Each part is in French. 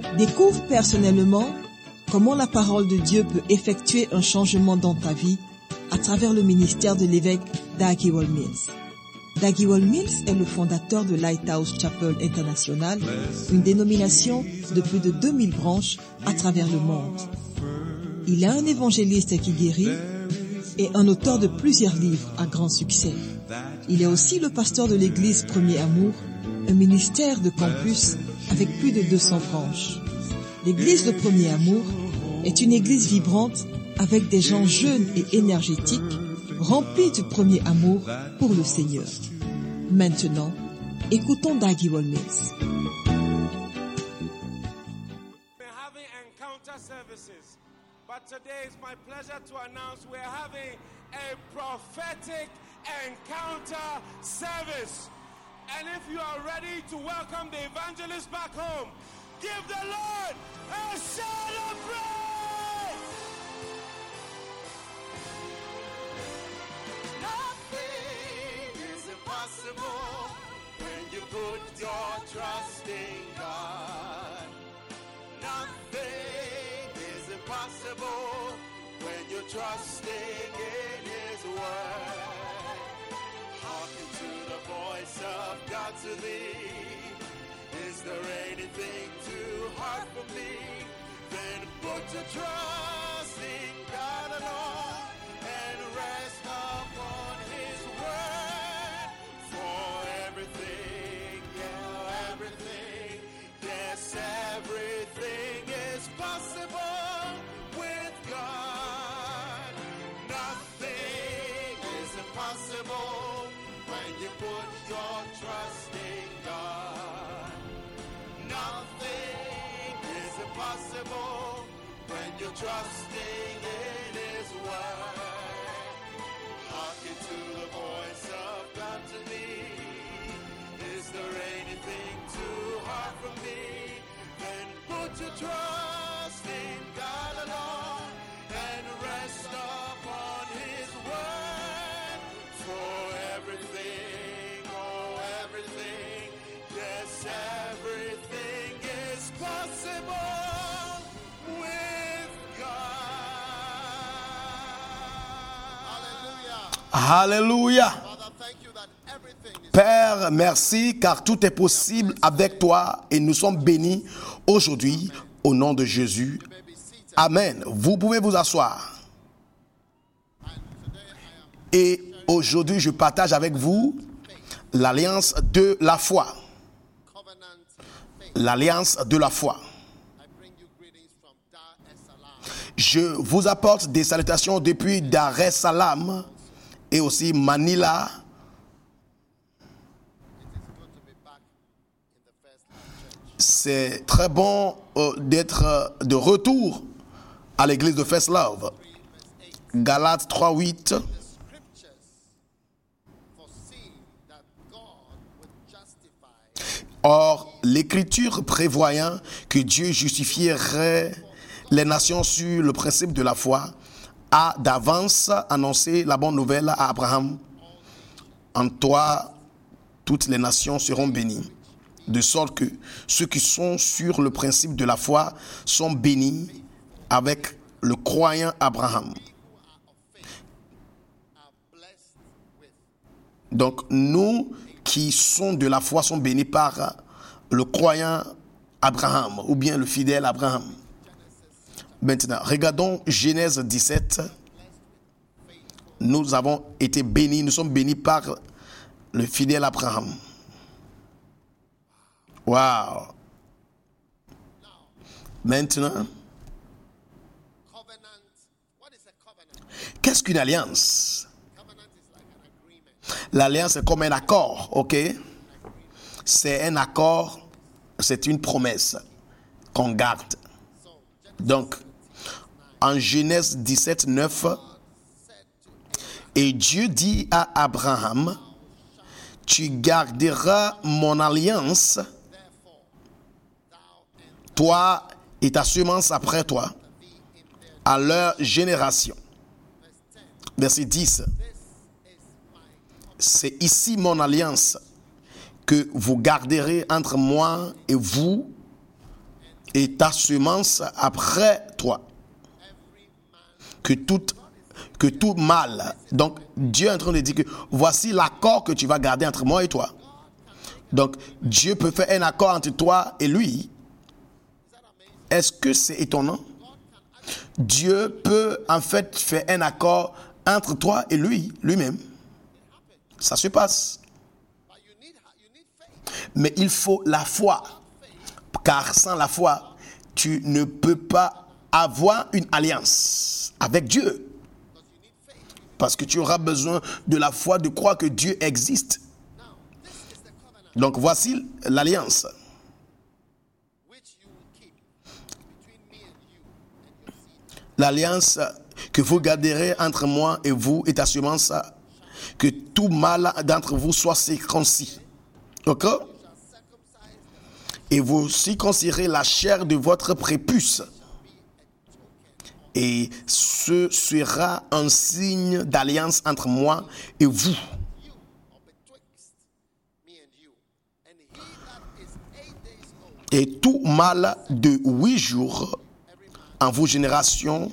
Découvre personnellement comment la parole de Dieu peut effectuer un changement dans ta vie à travers le ministère de l'évêque Dag Heward-Mills. Dag Heward-Mills est le fondateur de Lighthouse Chapel International, une dénomination de plus de 2000 branches à travers le monde. Il est un évangéliste qui guérit et un auteur de plusieurs livres à grand succès. Il est aussi le pasteur de l'église Premier Amour, un ministère de campus avec plus de 200 branches. L'église de Premier Amour est une église vibrante avec des gens jeunes et énergétiques, remplis du premier amour pour le Seigneur. Maintenant, écoutons Dag Heward-Mills. But today it's my pleasure to announce we're having a prophetic encounter service. And if you are ready to welcome the evangelist back home, give the Lord a shout of praise! Nothing is impossible when you put your trust in God. Nothing is impossible when you're trusting in His word. Hearken to the voice of God to thee. Is there anything too hard for me? Then put your trust in God alone and rest upon His word. For everything, yeah, everything, yes, everything is possible with God. Nothing is impossible when you put your trust in God. Nothing is impossible when you're trusting in His word. Hearken to the voice of God to me. Is there anything too hard for me? Then put your trust in God alone and rest upon His word. For everything, oh everything, yes everything is possible with God. Hallelujah. Alléluia. Father, thank you that everything is Père, merci car tout est possible avec toi et nous sommes bénis aujourd'hui au nom de Jésus. Amen. Vous pouvez vous asseoir. Et aujourd'hui, je partage avec vous l'alliance de la foi. covenant faith. L'alliance de la foi. I bring you greetings from Dar es Salaam. Je vous apporte des salutations depuis Dar es Salaam et aussi Manila. It is good to be back in the first love church. C'est très bon d'être de retour à l'église de First Love. 3 verse 8. Galates 3:8. The scriptures foresee that God would justify Or, l'écriture prévoyant que Dieu justifierait les nations sur le principe de la foi a d'avance annoncé la bonne nouvelle à Abraham. En toi, toutes les nations seront bénies. De sorte que ceux qui sont sur le principe de la foi sont bénis avec le croyant Abraham. are blessed with. Donc, nous qui sont de la foi sont bénis par le croyant Abraham ou bien le fidèle Abraham. Maintenant, regardons Genèse 17. Nous avons été bénis, nous sommes bénis par le fidèle Abraham. Wow. Maintenant, Covenant. What is a covenant? qu'est-ce qu'une alliance? Covenant is like an agreement. L'alliance est comme un accord, ok? C'est un accord, c'est une promesse qu'on garde. Donc, en Genèse 17, 9, et Dieu dit à Abraham, tu garderas mon alliance, toi et ta semence après toi, à leur génération. Verset 10. C'est ici mon alliance que vous garderez entre moi et vous et ta semence après toi. Que tout mal. Donc, Dieu est en train de dire que voici l'accord que tu vas garder entre moi et toi. Donc, Dieu peut faire un accord entre toi et lui. Est-ce que c'est étonnant? Dieu peut en fait faire un accord entre toi et lui-même. Ça se passe. Mais il faut la foi. Car sans la foi, tu ne peux pas avoir une alliance avec Dieu. Parce que tu auras besoin de la foi de croire que Dieu existe. Donc voici l'alliance. L'alliance que vous garderez entre moi et vous et ta semence, que tout mâle d'entre vous soit circoncis. Ok? Et vous circoncirez la chair de votre prépuce. Et ce sera un signe d'alliance entre moi et vous. Et tout mâle de 8 jours en vos générations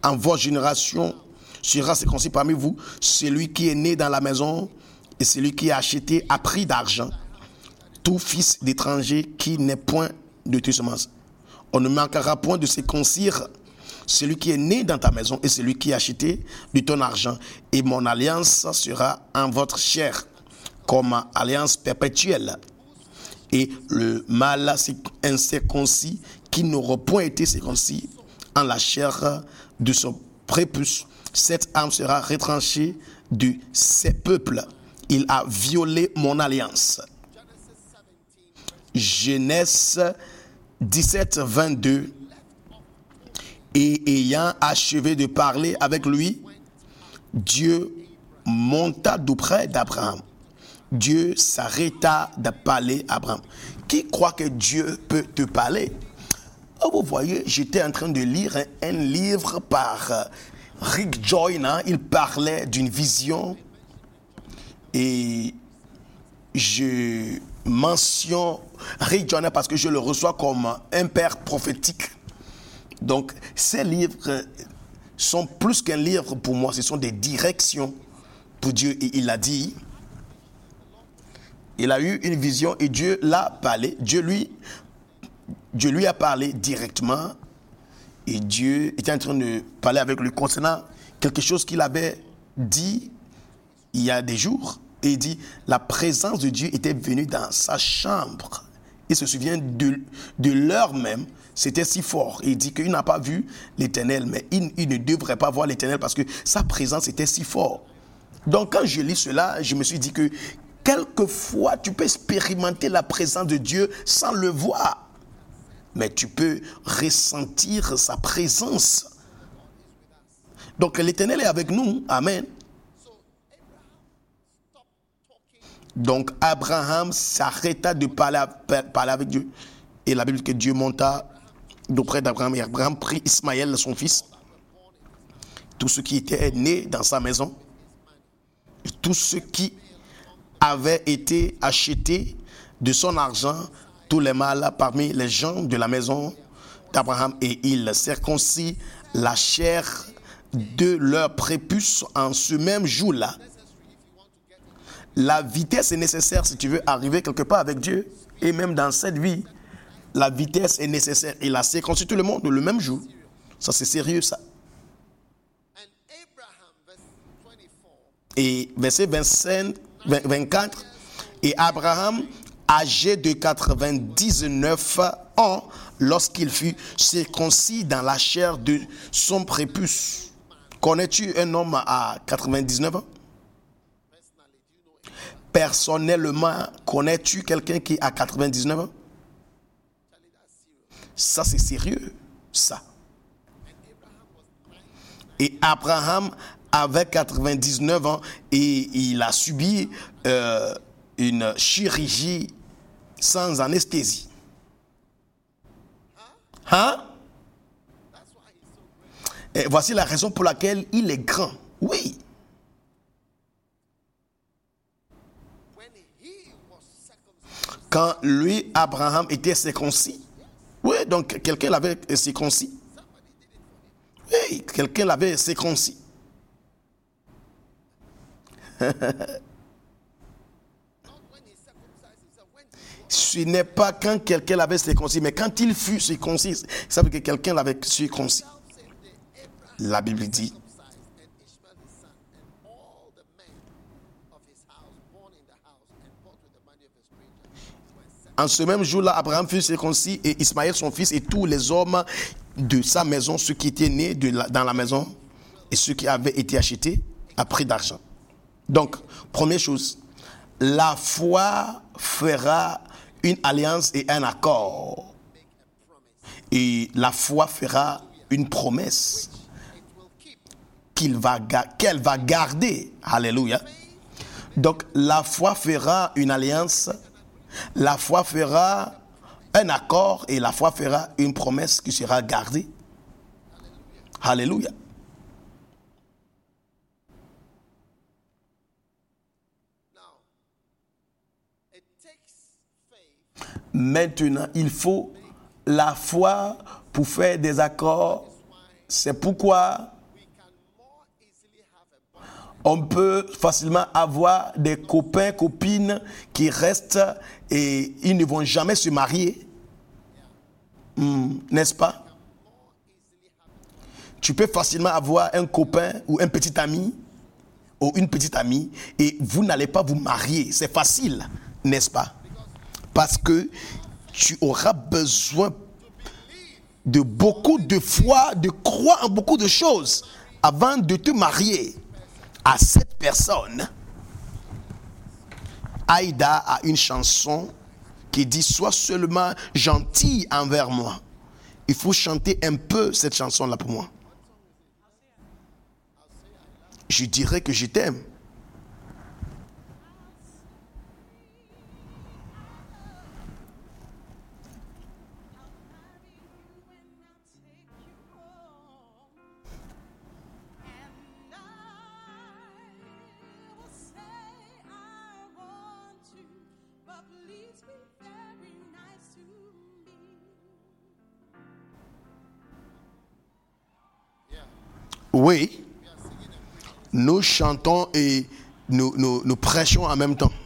sera circoncis parmi vous, celui qui est né dans la maison et celui qui est acheté à prix d'argent, tout fils d'étranger qui n'est point de tes semences. On ne manquera point de circoncire celui qui est né dans ta maison et celui qui est acheté de ton argent. Et mon alliance sera en votre chair comme alliance perpétuelle. Et le mâle incirconcis qui n'aura point été circoncis en la chair de son prépuce, cette âme sera retranchée de ses peuples. Il a violé mon alliance. Genèse 17, 22. Et ayant achevé de parler avec lui, Dieu monta d'auprès d'Abraham. Dieu s'arrêta de parler à Abraham. Qui croit que Dieu peut te parler? Oh, vous voyez, j'étais en train de lire un livre par Rick Joyner. Il parlait d'une vision et je mentionne Rick Joyner parce que je le reçois comme un père prophétique. Donc, ces livres sont plus qu'un livre pour moi, ce sont des directions pour Dieu. Et il a dit, il a eu une vision et Dieu l'a parlé. Dieu lui a parlé directement et Dieu était en train de parler avec lui concernant quelque chose qu'il avait dit il y a des jours. Et il dit, la présence de Dieu était venue dans sa chambre. Il se souvient de l'heure même, c'était si fort. Il dit qu'il n'a pas vu l'Éternel, mais il ne devrait pas voir l'Éternel parce que sa présence était si forte. Donc quand je lis cela, je me suis dit que quelquefois tu peux expérimenter la présence de Dieu sans le voir. Mais tu peux ressentir sa présence. Donc l'Éternel est avec nous. Amen. Donc Abraham s'arrêta de parler avec Dieu. Et la Bible dit que Dieu monta d'auprès d'Abraham. Et Abraham prit Ismaël, son fils. Tous ceux qui étaient nés dans sa maison. Et tous ceux qui avaient été achetés de son argent. Tous les mâles parmi les gens de la maison d'Abraham. Et il circoncit la chair de leur prépuce en ce même jour-là. La vitesse est nécessaire si tu veux arriver quelque part avec Dieu. Et même dans cette vie, la vitesse est nécessaire. Il a circoncis tout le monde le même jour. Ça, c'est sérieux, ça. Et verset 24. Et Abraham, âgé de 99 ans, lorsqu'il fut circoncis dans la chair de son prépuce. Connais-tu un homme à 99 ans? Personnellement, connais-tu quelqu'un qui a 99 ans? Ça, c'est sérieux, ça. Et Abraham avait 99 ans et il a subi une chirurgie sans anesthésie. Hein? Et voici la raison pour laquelle il est grand. Oui. Quand lui, Abraham, était circoncis. Oui, Donc, quelqu'un l'avait circoncis. Oui, quelqu'un l'avait circoncis. Ce n'est pas quand quelqu'un l'avait circoncis, mais quand il fut circoncis, ça veut dire que quelqu'un l'avait circoncis. La Bible dit, en ce même jour-là, Abraham fut circoncis et Ismaël son fils et tous les hommes de sa maison, ceux qui étaient nés dans la maison et ceux qui avaient été achetés à prix d'argent. Donc, première chose, la foi fera une alliance et un accord. Et la foi fera une promesse qu'elle va garder. Alléluia. Donc, la foi fera une alliance, la foi fera un accord et la foi fera une promesse qui sera gardée. Alléluia. Maintenant, il faut la foi pour faire des accords. C'est pourquoi on peut facilement avoir des copains, copines qui restent et ils ne vont jamais se marier. N'est-ce pas? Tu peux facilement avoir un copain ou un petit ami ou une petite amie et vous n'allez pas vous marier. C'est facile, n'est-ce pas? Parce que tu auras besoin de beaucoup de foi, de croire en beaucoup de choses avant de te marier à cette personne. Aïda a une chanson qui dit « Sois seulement gentil envers moi ». Il faut chanter un peu cette chanson-là pour moi. Je dirais que je t'aime. Oui, nous chantons et nous prêchons en même temps.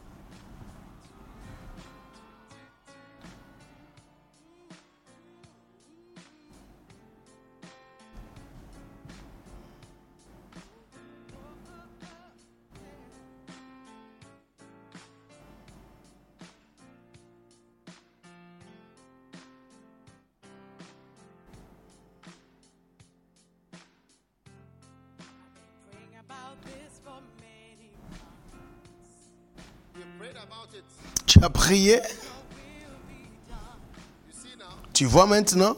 Tu as prié. Tu vois maintenant?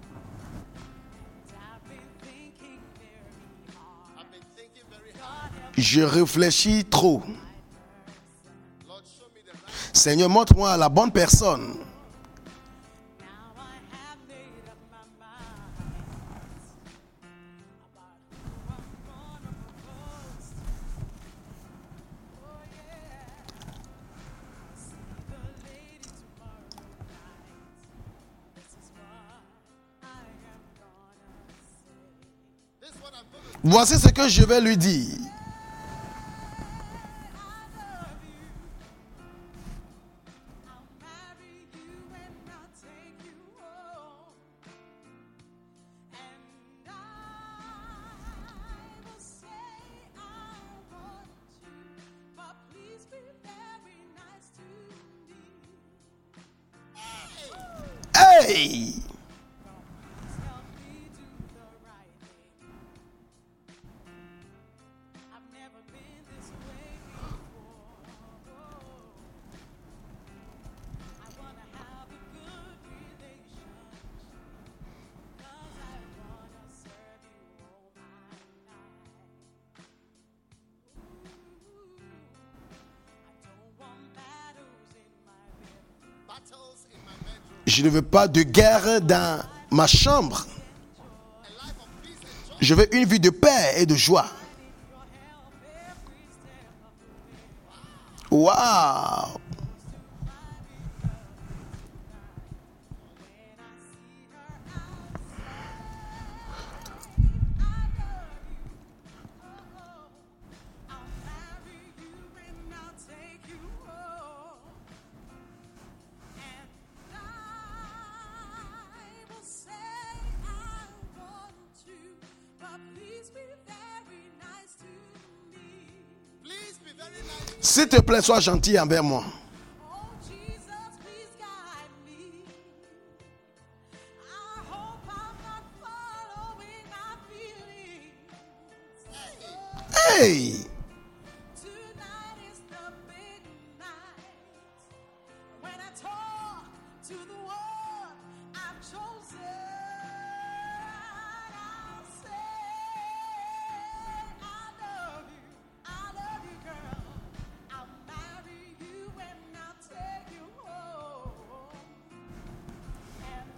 Je réfléchis trop. Seigneur, montre-moi la bonne personne. Voici ce que je vais lui dire. Hey! Je ne veux pas de guerre dans ma chambre. Je veux une vie de paix et de joie. Waouh! S'il te plaît, sois gentil envers moi. Oh Jesus, please guide me. I hope I'm not following my feelings. Hey! Tonight is the big night when I talk to the one I've chosen. I'll say, I love you, girl. I'll marry you and I'll take you home. And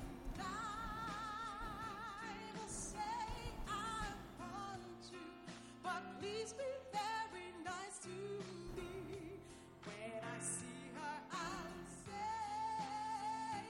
I will say I want you, but please be very nice to me. When I see her, I'll say,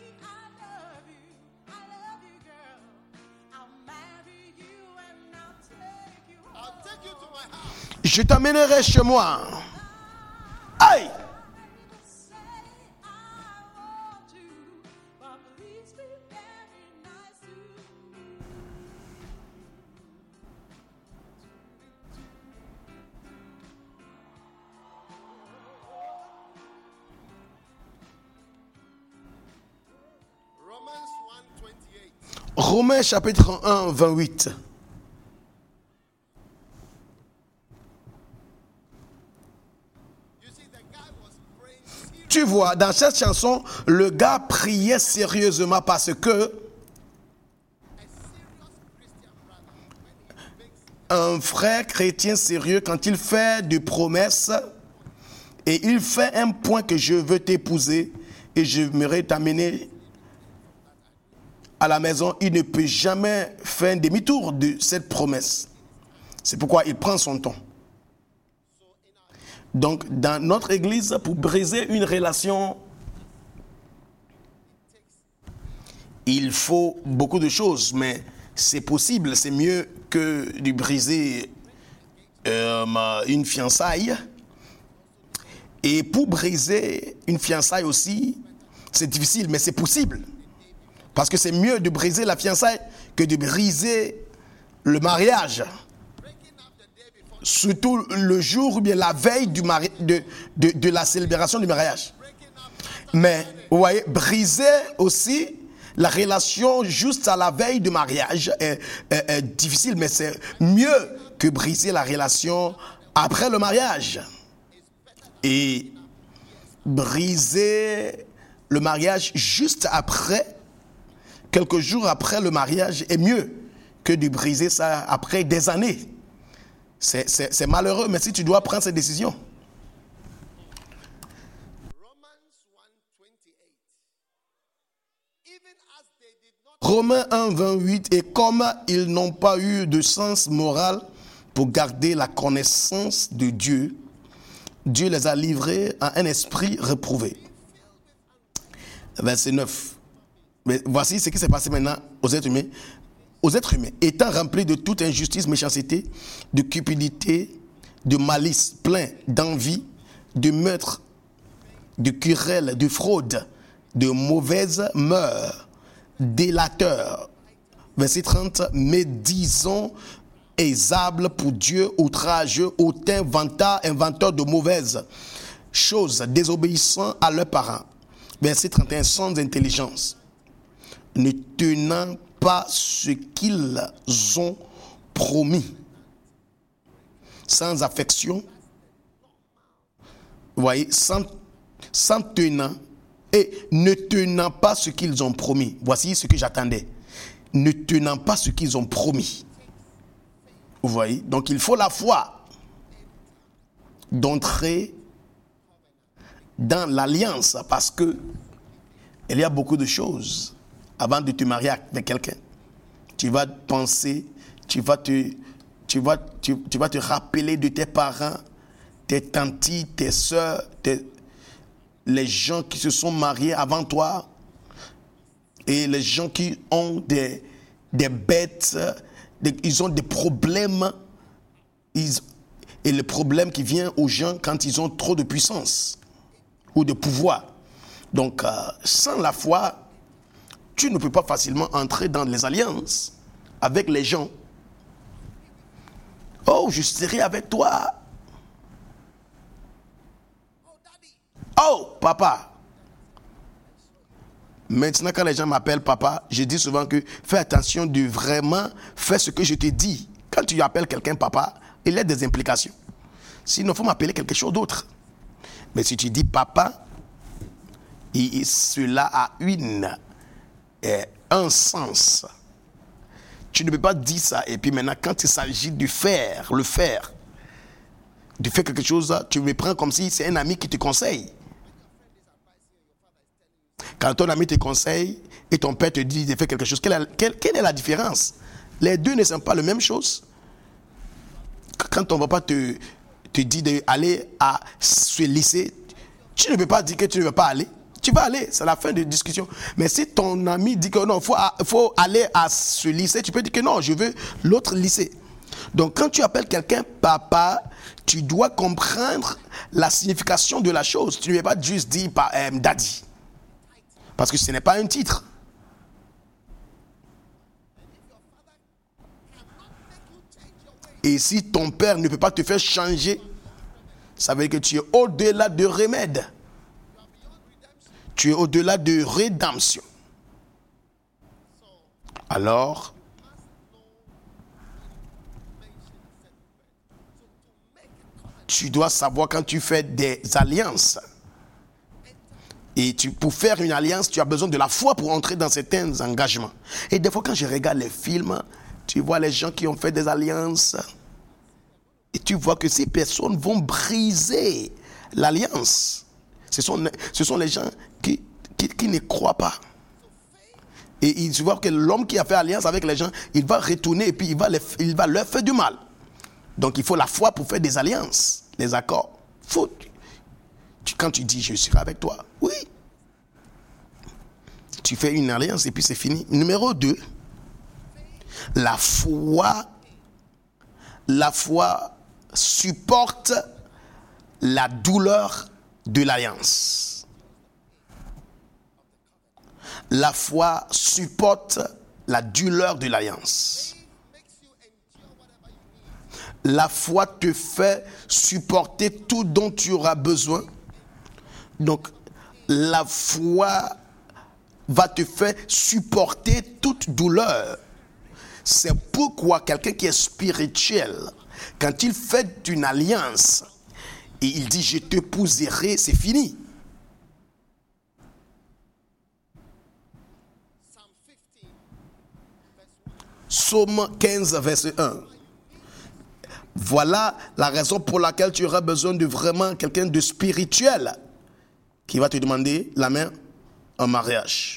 I love you, girl. I'll marry you and I'll take you home. I'll take you to my house. Je t'amènerai chez moi. Aïe! I will say I want you, but please be very nice to me. Romans 1:28. Romains chapitre 1, 28. You see, the guy was praying seriously. Tu vois, dans cette chanson, le gars priait sérieusement parce que A serious Christian brother, when he makes un frère chrétien sérieux, quand il fait des promesses et il fait un point que je veux t'épouser et j'aimerais t'amener à la maison, il ne peut jamais faire un demi-tour de cette promesse. C'est pourquoi il prend son temps. Donc, dans notre église, pour briser une relation, il faut beaucoup de choses, mais c'est possible, c'est mieux que de briser une fiançaille. Et pour briser une fiançaille aussi, c'est difficile, mais c'est possible. Parce que c'est mieux de briser la fiançaille que de briser le mariage. Surtout le jour ou bien la veille de la célébration du mariage. Mais, vous voyez, briser aussi la relation juste à la veille du mariage est difficile, mais c'est mieux que briser la relation après le mariage. Et briser le mariage juste après, quelques jours après le mariage, est mieux que de briser ça après des années. C'est malheureux, mais si tu dois prendre cette décision. Romans 1:28. Even as they did not Romains 1, 28, et comme ils n'ont pas eu de sens moral pour garder la connaissance de Dieu, Dieu les a livrés à un esprit réprouvé. Verset 9. Mais voici ce qui s'est passé maintenant aux êtres humains. Aux êtres humains, étant remplis de toute injustice, méchanceté, de cupidité, de malice, plein d'envie, de meurtre, de querelle, de fraude, de mauvaises mœurs, délateurs. Verset 30, médisants, aisables pour Dieu, outrageux, hautains, vantards, inventeurs de mauvaises choses, désobéissants à leurs parents. Verset 31, sans intelligence, ne tenant pas ce qu'ils ont promis, sans affection, vous voyez, sans tenant, et ne tenant pas ce qu'ils ont promis. Voici ce que j'attendais. Ne tenant pas ce qu'ils ont promis. Vous voyez, donc il faut la foi d'entrer dans l'alliance, parce que il y a beaucoup de choses. Avant de te marier avec quelqu'un, tu vas penser, tu vas te rappeler de tes parents, tes tantes, tes soeurs, les gens qui se sont mariés avant toi, et les gens qui ont des bêtes, ils ont des problèmes, et le problème qui vient aux gens quand ils ont trop de puissance ou de pouvoir. Donc, sans la foi, tu ne peux pas facilement entrer dans les alliances avec les gens. Oh, je serai avec toi. Oh, papa. Maintenant, quand les gens m'appellent papa, je dis souvent que fais attention de vraiment faire ce que je te dis. Quand tu appelles quelqu'un papa, il y a des implications. Sinon, il faut m'appeler quelque chose d'autre. Mais si tu dis papa, cela a un sens. Tu ne peux pas dire ça. Et puis maintenant, quand il s'agit de faire, de faire quelque chose, tu me prends comme si c'est un ami qui te conseille. Quand ton ami te conseille et ton père te dit de faire quelque chose, quelle est la différence? Les deux ne sont pas la même chose. Quand on ne va pas te dire d'aller à ce lycée, tu ne peux pas dire que tu ne veux pas aller. Tu vas aller, c'est la fin de discussion. Mais si ton ami dit que non, il faut aller à ce lycée, tu peux dire que non, je veux l'autre lycée. Donc quand tu appelles quelqu'un papa, tu dois comprendre la signification de la chose. Tu ne peux pas juste dire daddy. Parce que ce n'est pas un titre. Et si ton père ne peut pas te faire changer, ça veut dire que tu es au-delà de remède. Tu es au-delà de rédemption. Alors, tu dois savoir quand tu fais des alliances. Et pour faire une alliance, tu as besoin de la foi pour entrer dans certains engagements. Et des fois, quand je regarde les films, tu vois les gens qui ont fait des alliances. Et tu vois que ces personnes vont briser l'alliance. Ce sont les gens qui ne croient pas. Et tu vois que l'homme qui a fait alliance avec les gens, il va retourner et puis il va leur faire du mal. Donc il faut la foi pour faire des alliances, les accords. Quand tu dis je serai avec toi, oui. Tu fais une alliance et puis c'est fini. Numéro 2, la foi supporte la douleur de l'alliance. La foi supporte la douleur de l'alliance. La foi te fait supporter tout dont tu auras besoin. Donc, la foi va te faire supporter toute douleur. C'est pourquoi quelqu'un qui est spirituel, quand il fait une alliance et il dit je t'épouserai, c'est fini. Psaume 15, verset 1. Voilà la raison pour laquelle tu auras besoin de vraiment quelqu'un de spirituel qui va te demander la main en mariage.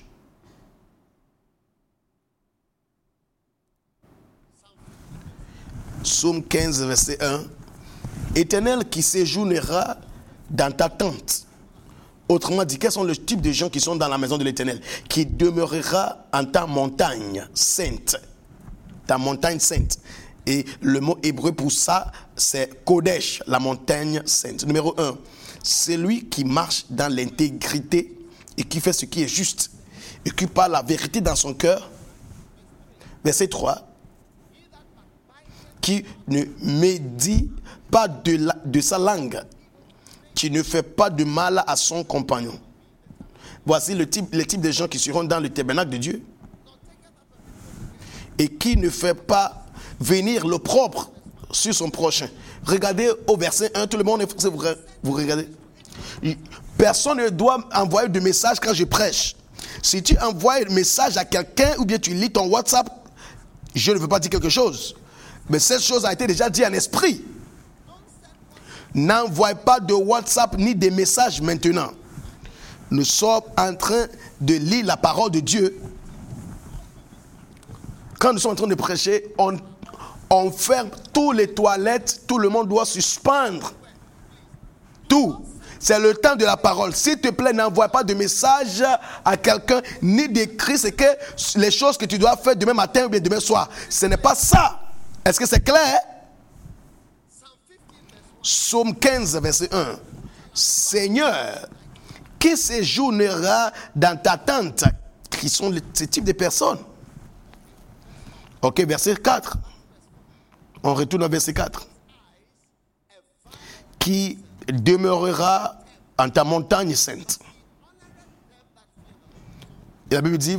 Psaume 15, verset 1. Éternel qui séjournera dans ta tente. Autrement dit, quels sont les types de gens qui sont dans la maison de l'Éternel? Qui demeurera en ta montagne sainte. Ta montagne sainte. Et le mot hébreu pour ça, c'est Kodesh, la montagne sainte. Numéro 1, c'est lui qui marche dans l'intégrité et qui fait ce qui est juste et qui parle la vérité dans son cœur. Verset 3, qui ne médit pas de sa langue, qui ne fait pas de mal à son compagnon. Voici les types de gens qui seront dans le tabernacle de Dieu et qui ne fait pas venir le propre sur son prochain. Regardez au verset 1, tout le monde, vous regardez. Personne ne doit envoyer de message quand je prêche. Si tu envoies un message à quelqu'un ou bien tu lis ton WhatsApp, je ne veux pas dire quelque chose. Mais cette chose a été déjà dit en esprit. N'envoie pas de WhatsApp ni de messages maintenant. Nous sommes en train de lire la parole de Dieu. Quand nous sommes en train de prêcher, on ferme toutes les toilettes, tout le monde doit suspendre. Tout. C'est le temps de la parole. S'il te plaît, n'envoie pas de message à quelqu'un, ni d'écrit, c'est que les choses que tu dois faire demain matin ou bien demain soir. Ce n'est pas ça. Est-ce que c'est clair? Psaume 15, verset 1. Seigneur, qui séjournera dans ta tente? Qui sont ces types de personnes? Ok, verset 4. On retourne au verset 4. Qui demeurera en ta montagne sainte. Et la Bible dit,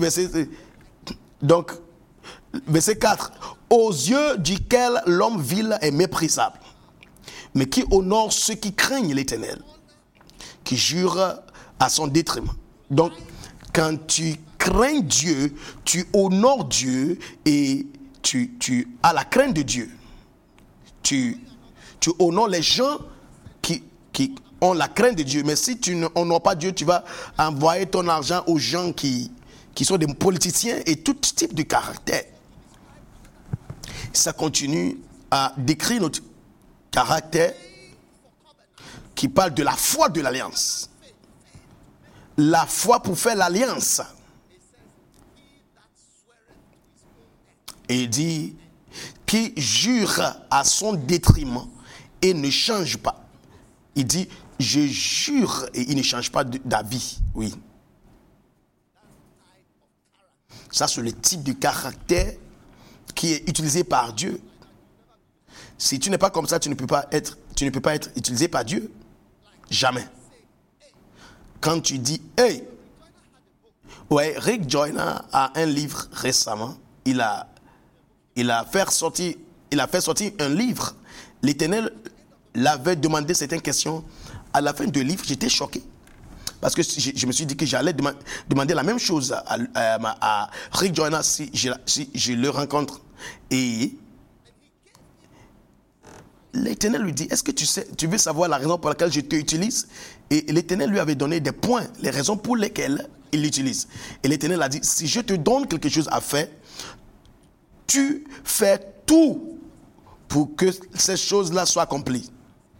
verset 4, aux yeux duquel l'homme vil est méprisable, mais qui honore ceux qui craignent l'Éternel, qui jurent à son détriment. Donc, quand tu crains Dieu, tu honores Dieu et tu as la crainte de Dieu. Tu honores les gens qui ont la crainte de Dieu. Mais si tu n'honores pas Dieu, tu vas envoyer ton argent aux gens qui sont des politiciens et tout type de caractère. Ça continue à décrire notre caractère qui parle de la foi de l'alliance. La foi pour faire l'alliance. Et il dit, qui jure à son détriment et ne change pas. Il dit, je jure et il ne change pas d'avis. Oui. Ça, c'est le type de caractère qui est utilisé par Dieu. Si tu n'es pas comme ça, tu ne peux pas être utilisé par Dieu. Jamais. Quand tu dis, hey, ouais, Rick Joyner a un livre récemment. Il a fait sortir un livre. L'Éternel l'avait demandé certaines questions. À la fin du livre, j'étais choqué. Parce que je me suis dit que j'allais demander la même chose à Rick Joyner si je le rencontre. Et l'Éternel lui dit, est-ce que tu veux savoir la raison pour laquelle je t'utilise? Et l'Éternel lui avait donné des points, les raisons pour lesquelles il l'utilise. Et l'Éternel a dit, si je te donne quelque chose à faire, tu fais tout pour que ces choses-là soient accomplies.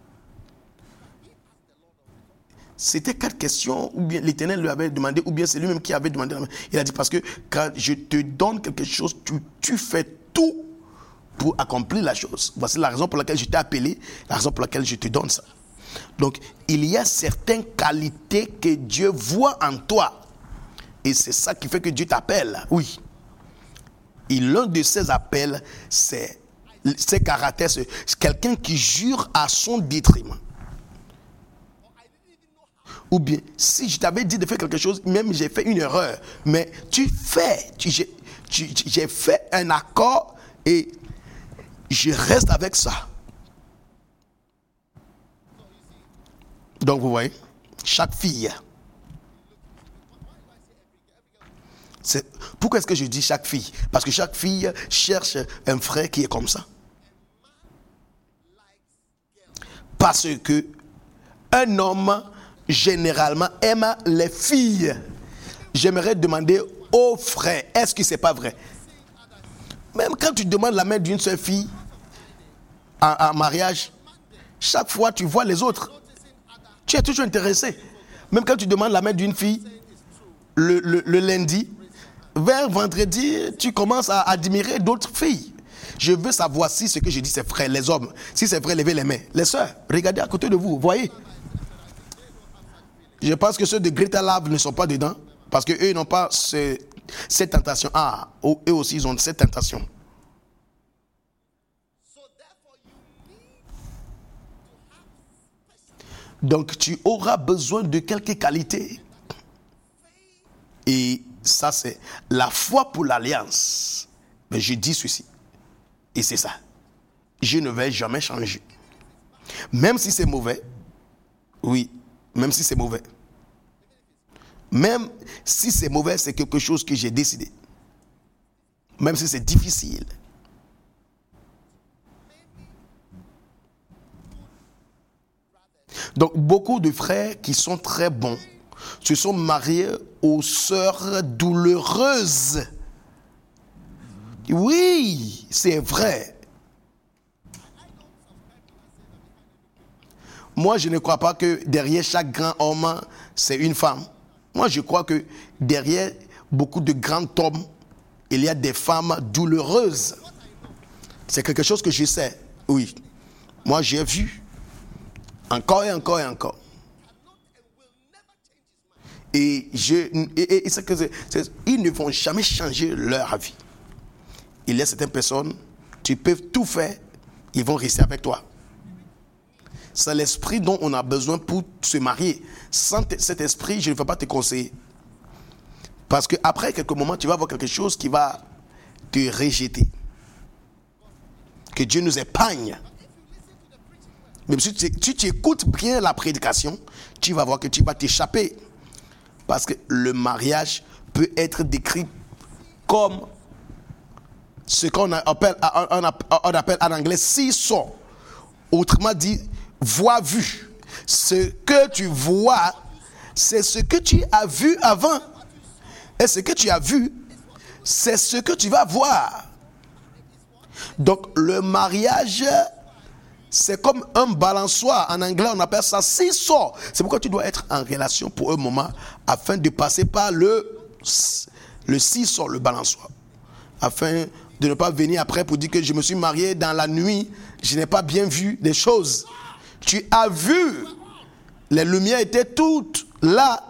C'était 4 questions, ou bien l'Éternel lui avait demandé, ou bien c'est lui-même qui avait demandé. Il a dit, parce que quand je te donne quelque chose, tu fais tout pour accomplir la chose. Voici la raison pour laquelle je t'ai appelé, la raison pour laquelle je te donne ça. Donc, il y a certaines qualités que Dieu voit en toi. Et c'est ça qui fait que Dieu t'appelle. Oui. Et l'un de ses appels, c'est ses caractères. C'est quelqu'un qui jure à son détriment. Ou bien, si je t'avais dit de faire quelque chose, même j'ai fait une erreur, mais j'ai fait un accord et je reste avec ça. Donc vous voyez, chaque fille. Pourquoi est-ce que je dis chaque fille? Parce que chaque fille cherche un frère qui est comme ça. Parce que un homme généralement aime les filles. J'aimerais demander aux frères, est-ce que c'est pas vrai? Même quand tu demandes la main d'une seule fille en mariage, chaque fois tu vois les autres. Tu es toujours intéressé. Même quand tu demandes la main d'une fille le lundi, vers vendredi, tu commences à admirer d'autres filles. Je veux savoir si ce que je dis c'est vrai, les hommes. Si c'est vrai, levez les mains. Les sœurs, regardez à côté de vous, voyez. Je pense que ceux de Greta Love ne sont pas dedans parce qu'eux n'ont pas cette tentation. Ah, eux aussi ils ont cette tentation. Donc tu auras besoin de quelques qualités. Et ça c'est la foi pour l'alliance. Mais je dis ceci. Et c'est ça. Je ne vais jamais changer. Même si c'est mauvais. Oui. Même si c'est mauvais. Même si c'est mauvais, c'est quelque chose que j'ai décidé. Même si c'est difficile. Donc, beaucoup de frères qui sont très bons se sont mariés aux sœurs douloureuses. Oui, c'est vrai. Moi, je ne crois pas que derrière chaque grand homme, c'est une femme. Moi, je crois que derrière beaucoup de grands hommes, il y a des femmes douloureuses. C'est quelque chose que je sais. Oui. Moi, j'ai vu. Encore et encore et encore. Et ils ne vont jamais changer leur avis. Il y a certaines personnes, tu peux tout faire, ils vont rester avec toi. c'est l'esprit dont on a besoin pour se marier. Sans cet esprit, je ne vais pas te conseiller. Parce qu'après quelques moments, tu vas avoir quelque chose qui va te rejeter. Que Dieu nous épargne. Même si tu écoutes bien la prédication, tu vas voir que tu vas t'échapper. Parce que le mariage peut être décrit comme ce qu'on appelle en anglais seesaw. Autrement dit, voix vue. Ce que tu vois, c'est ce que tu as vu avant. Et ce que tu as vu, c'est ce que tu vas voir. Donc le mariage, c'est comme un balançoire. En anglais, on appelle ça seesaw. C'est pourquoi tu dois être en relation pour un moment afin de passer par le seesaw, le balançoire. Afin de ne pas venir après pour dire que je me suis marié dans la nuit, je n'ai pas bien vu des choses. Tu as vu, les lumières étaient toutes là.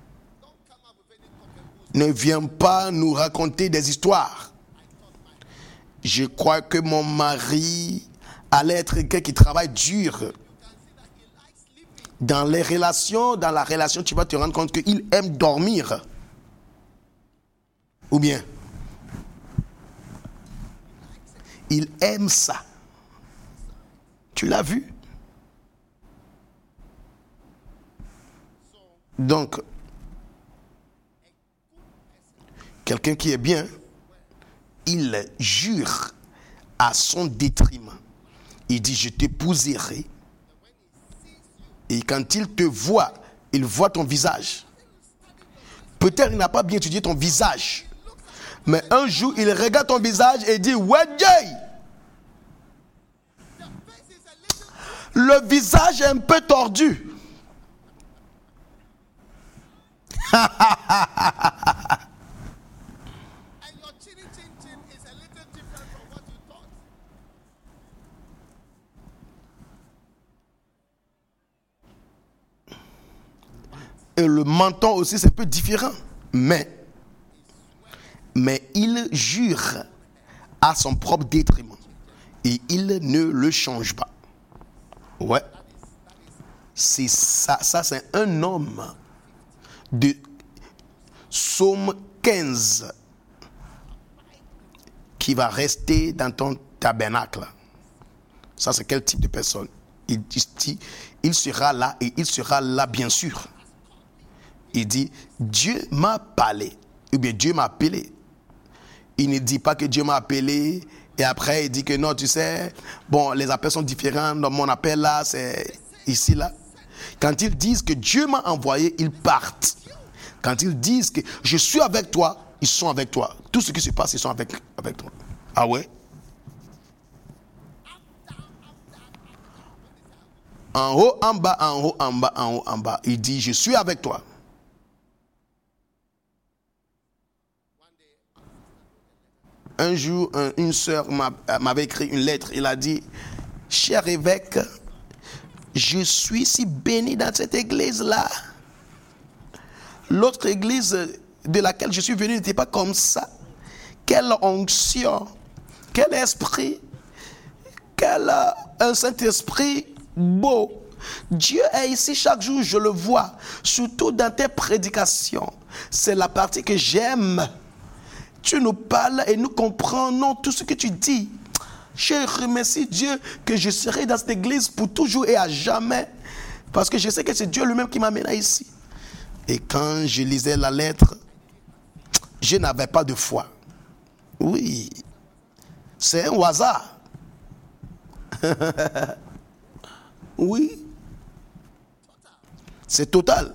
Ne viens pas nous raconter des histoires. Je crois que mon mari allait être quelqu'un qui travaille dur. Dans la relation, tu vas te rendre compte qu'il aime dormir. Ou bien, il aime ça. Tu l'as vu? Donc, quelqu'un qui est bien, il jure à son détriment. Il dit, je t'épouserai. Et quand il te voit, il voit ton visage. Peut-être il n'a pas bien étudié ton visage. Mais un jour, il regarde ton visage et dit, ouais, le visage est un peu tordu. And your chinny chin chin is a little different from what you thought. Et le menton aussi, c'est un peu différent. Mais il jure à son propre détriment. Et il ne le change pas. Ouais. C'est ça. Ça, c'est un homme de Psaume 15 qui va rester dans ton tabernacle. Ça, c'est quel type de personne? Il dit, il sera là et il sera là, bien sûr. Il dit, Dieu m'a parlé. Ou bien Dieu m'a appelé. Il ne dit pas que Dieu m'a appelé et après il dit que non, tu sais, bon, les appels sont différents. Donc mon appel là, c'est ici, là. Quand ils disent que Dieu m'a envoyé, ils partent. Quand ils disent que je suis avec toi, ils sont avec toi. Tout ce qui se passe, ils sont avec toi. Ah ouais? En haut, en bas, en haut, en bas, en haut, en bas. Il dit, je suis avec toi. Un jour, une sœur m'avait écrit une lettre. Il a dit, cher évêque, je suis si béni dans cette église-là. L'autre église de laquelle je suis venu n'était pas comme ça. Quelle onction, quel esprit, un Saint-Esprit beau. Dieu est ici chaque jour, je le vois. Surtout dans tes prédications. C'est la partie que j'aime. Tu nous parles et nous comprenons tout ce que tu dis. Je remercie Dieu que je serai dans cette église pour toujours et à jamais. Parce que je sais que c'est Dieu lui-même qui m'amène ici. Et quand je lisais la lettre, je n'avais pas de foi. Oui, c'est un hasard. Oui, c'est total.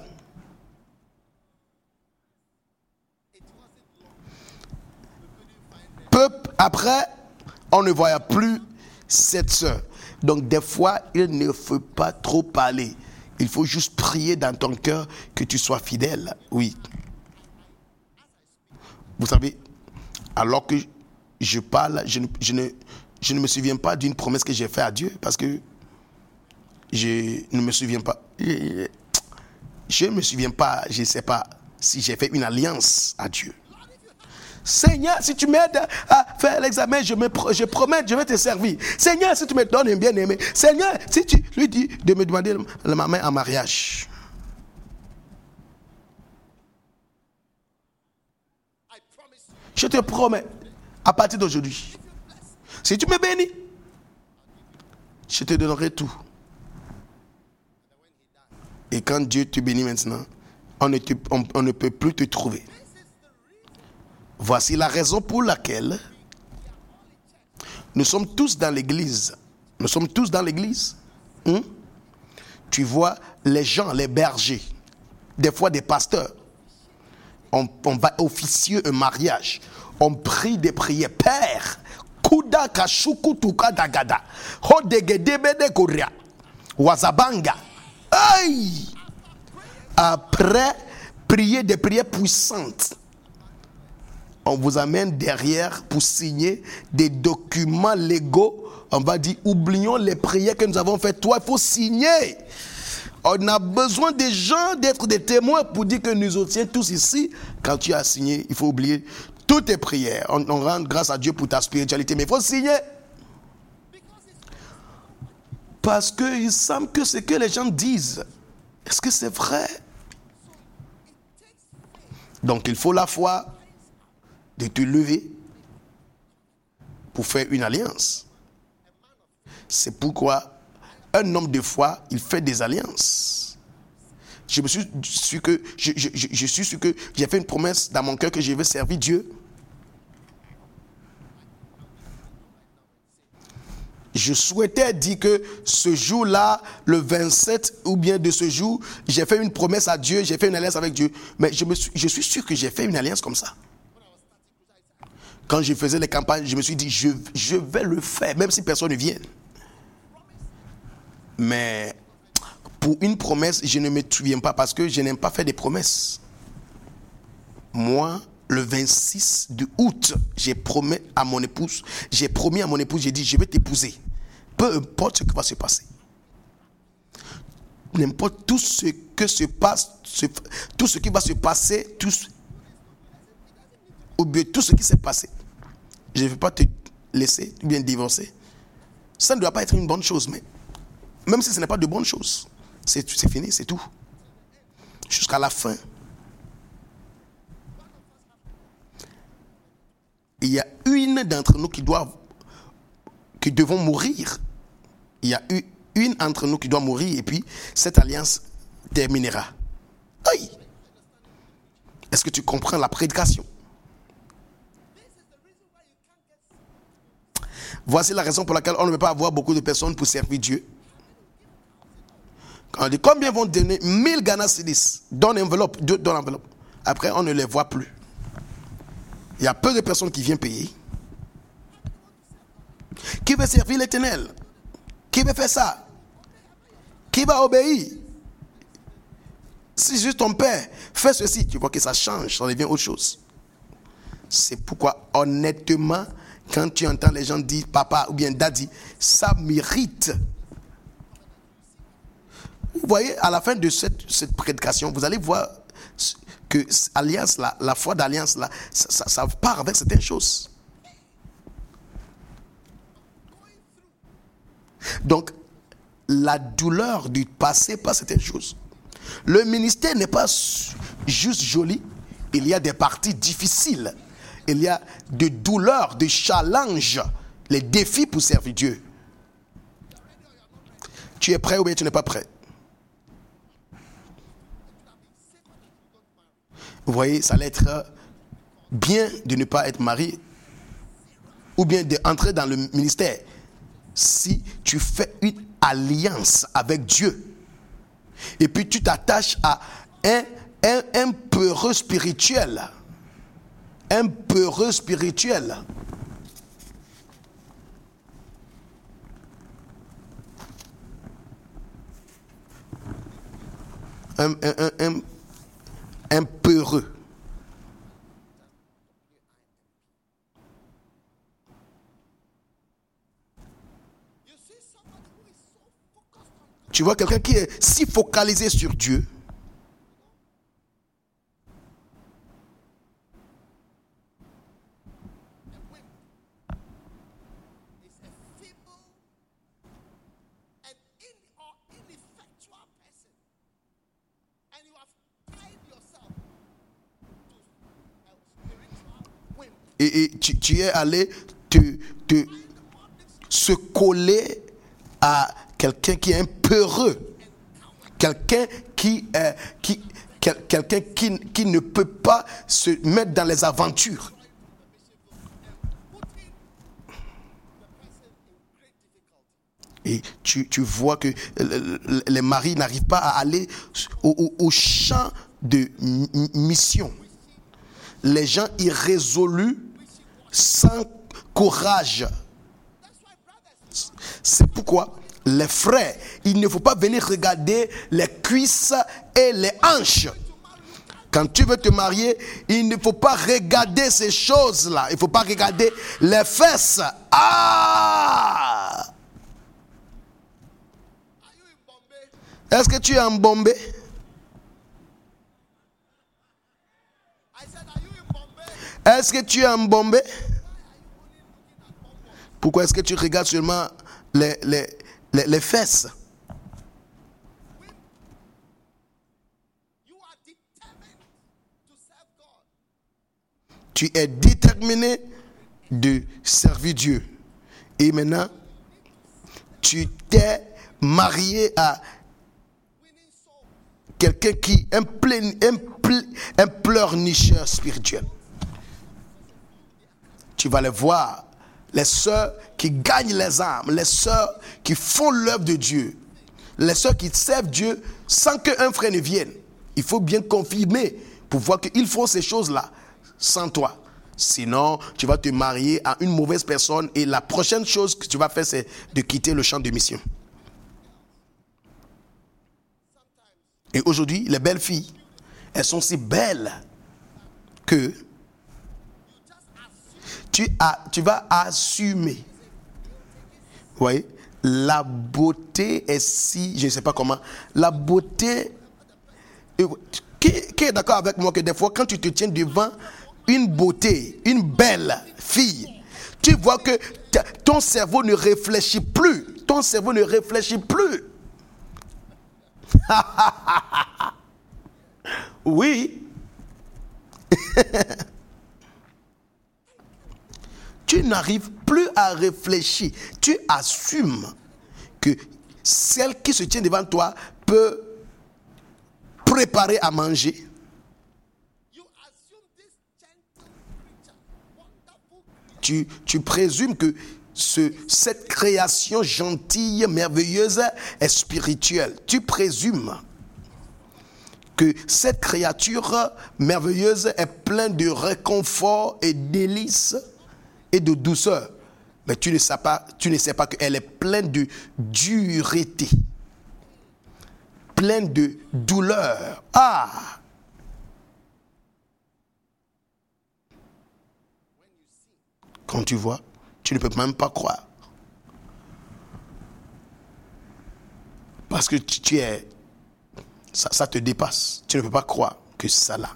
Peu après, on ne voyait plus cette sœur. Donc des fois, il ne faut pas trop parler. Il faut juste prier dans ton cœur que tu sois fidèle. Oui. Vous savez, alors que je parle, je ne me souviens pas d'une promesse que j'ai faite à Dieu parce que je ne me souviens pas. Je ne me souviens pas, je ne sais pas si j'ai fait une alliance à Dieu. Seigneur, si tu m'aides à faire l'examen, je promets, je vais te servir. Seigneur, si tu me donnes un bien-aimé. Seigneur, si tu lui dis de me demander ma main en mariage. Je te promets, à partir d'aujourd'hui, si tu me bénis, je te donnerai tout. Et quand Dieu te bénit maintenant, on ne peut plus te trouver. Voici la raison pour laquelle nous sommes tous dans l'église. Nous sommes tous dans l'église. Tu vois les gens, les bergers, des fois des pasteurs. On va officier un mariage. On prie des prières. Père, kuda kashuku tuka dagada. Hodegedebede korea. Wazabanga. Aïe! Après, prier des prières puissantes. On vous amène derrière pour signer des documents légaux. On va dire, oublions les prières que nous avons faites. Toi, il faut signer. On a besoin des gens d'être des témoins pour dire que nous étions tous ici. Quand tu as signé, il faut oublier toutes tes prières. On rend grâce à Dieu pour ta spiritualité. Mais il faut signer. Parce qu'il semble que ce que les gens disent, est-ce que c'est vrai? Donc il faut la foi de te lever pour faire une alliance. C'est pourquoi un homme de foi, il fait des alliances. Je suis sûr que j'ai fait une promesse dans mon cœur que je vais servir Dieu. Je souhaitais dire que ce jour-là, le 27 ou bien de ce jour, j'ai fait une promesse à Dieu, j'ai fait une alliance avec Dieu. Mais je suis sûr que j'ai fait une alliance comme ça. Quand je faisais les campagnes, je me suis dit, je vais le faire, même si personne ne vient. Mais pour une promesse, je ne me souviens pas parce que je n'aime pas faire des promesses. Moi, le 26 de août, j'ai promis à mon épouse, j'ai dit, je vais t'épouser. Peu importe ce qui va se passer. N'importe tout ce que se passe, tout ce qui va se passer, ou bien tout ce qui s'est passé. Je ne vais pas te laisser, ou bien divorcer. Ça ne doit pas être une bonne chose, mais même si ce n'est pas de bonnes choses, c'est fini, c'est tout. Jusqu'à la fin. Il y a une d'entre nous qui devons mourir. Il y a une entre nous qui doit mourir et puis cette alliance terminera. Aïe! Est-ce que tu comprends la prédication? Voici la raison pour laquelle on ne peut pas avoir beaucoup de personnes pour servir Dieu. Quand on dit combien vont donner 1000 Ghana cedis, donne l'enveloppe. Après, on ne les voit plus. Il y a peu de personnes qui viennent payer. Qui veut servir l'Éternel? Qui veut faire ça? Qui va obéir? Si juste ton père fait ceci, tu vois que ça change, ça devient autre chose. C'est pourquoi, honnêtement, quand tu entends les gens dire papa ou bien daddy, ça m'irrite. Vous voyez, à la fin de cette prédication, vous allez voir que alliance là, la foi d'alliance là, ça part avec certaines choses. Donc, la douleur du passé par certaines choses. Le ministère n'est pas juste joli. Il y a des parties difficiles. Il y a des douleurs, des challenges, les défis pour servir Dieu. Tu es prêt ou bien tu n'es pas prêt? Vous voyez, ça allait être bien de ne pas être marié ou bien d'entrer dans le ministère si tu fais une alliance avec Dieu et puis tu t'attaches à un peureux spirituel. Un peureux spirituel. Un peureux. Tu vois quelqu'un qui est si focalisé sur Dieu. et tu es allé se coller à quelqu'un qui est un peureux, quelqu'un qui ne peut pas se mettre dans les aventures. Et tu vois que les maris n'arrivent pas à aller au champ de mission. Les gens irrésolus, sans courage. C'est pourquoi les frères, il ne faut pas venir regarder les cuisses et les hanches. Quand tu veux te marier, il ne faut pas regarder ces choses-là. Il ne faut pas regarder les fesses. Ah! Est-ce que tu es embombé? Est-ce que tu es embombé? Pourquoi est-ce que tu regardes seulement les fesses? Tu es déterminé de servir Dieu. Et maintenant, tu t'es marié à quelqu'un qui est un pleurnicheur spirituel. Tu vas les voir, les sœurs qui gagnent les âmes, les sœurs qui font l'œuvre de Dieu, les sœurs qui servent Dieu sans qu'un frère ne vienne. Il faut bien confirmer pour voir qu'ils font ces choses-là sans toi. Sinon, tu vas te marier à une mauvaise personne et la prochaine chose que tu vas faire, c'est de quitter le champ de mission. Et aujourd'hui, les belles filles, elles sont si belles que tu vas assumer. Oui, la beauté est si, je ne sais pas comment, la beauté, qui est d'accord avec moi que des fois, quand tu te tiens devant une beauté, une belle fille, tu vois que ton cerveau ne réfléchit plus. Ton cerveau ne réfléchit plus. Oui. Tu n'arrives plus à réfléchir. Tu assumes que celle qui se tient devant toi peut préparer à manger. Tu présumes que cette création gentille, merveilleuse est spirituelle. Tu présumes que cette créature merveilleuse est pleine de réconfort et délices et de douceur. Mais tu ne sais pas qu'elle est pleine de dureté, pleine de douleur. Ah! Quand tu vois, tu ne peux même pas croire. Parce que tu es... Ça te dépasse. Tu ne peux pas croire que ça là.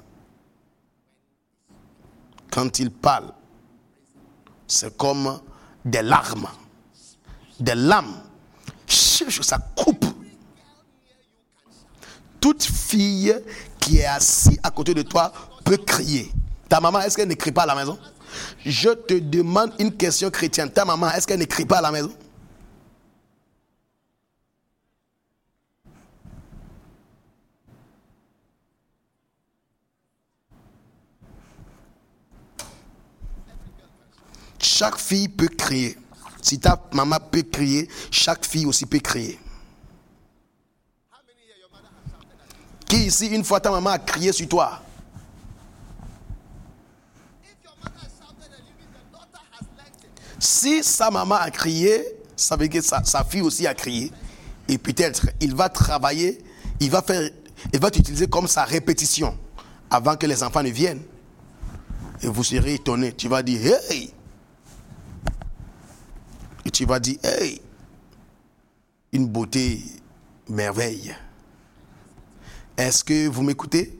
Quand il parle, c'est comme des larmes. Des lames. Ça coupe. Toute fille qui est assise à côté de toi peut crier. Ta maman, est-ce qu'elle ne crie pas à la maison? Je te demande une question chrétienne. Ta maman, est-ce qu'elle ne crie pas à la maison? Chaque fille peut crier. Si ta maman peut crier, chaque fille aussi peut crier. Qui ici, une fois ta maman a crié sur toi? Si sa maman a crié, ça veut dire que sa fille aussi a crié. Et peut-être, il va travailler, il va t'utiliser comme sa répétition avant que les enfants ne viennent. Et vous serez étonné. Tu vas dire, hey! Et tu vas dire, hey! Une beauté merveille. Est-ce que vous m'écoutez?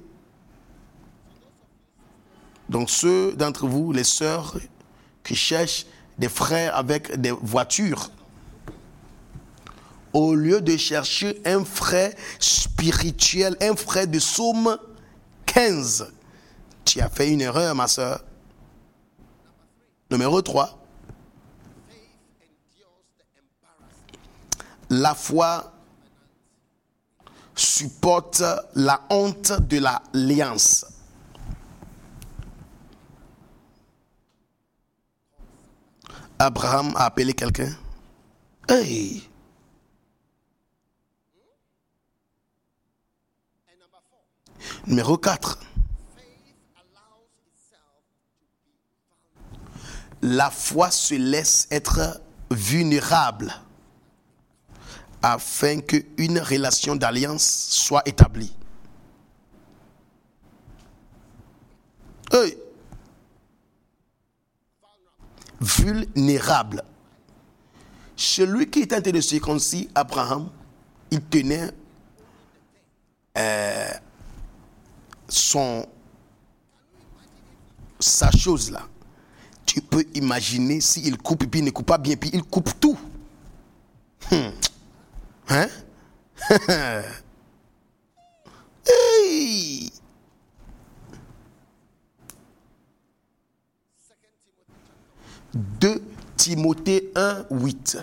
Donc ceux d'entre vous, les sœurs qui cherchent des frères avec des voitures, au lieu de chercher un frère spirituel, un frère de Psaume 15, tu as fait une erreur, ma soeur. Numéro 3. La foi supporte la honte de l'alliance. Abraham a appelé quelqu'un. Hey! Numéro 4. La foi se laisse être vulnérable afin qu'une relation d'alliance soit établie. Hey. Vulnérable. Celui qui était en train de circoncis Abraham, il tenait sa chose là. Tu peux imaginer s'il coupe et puis il ne coupe pas bien, puis il coupe tout. Hein? Hey! Deux Timothée 1, 8.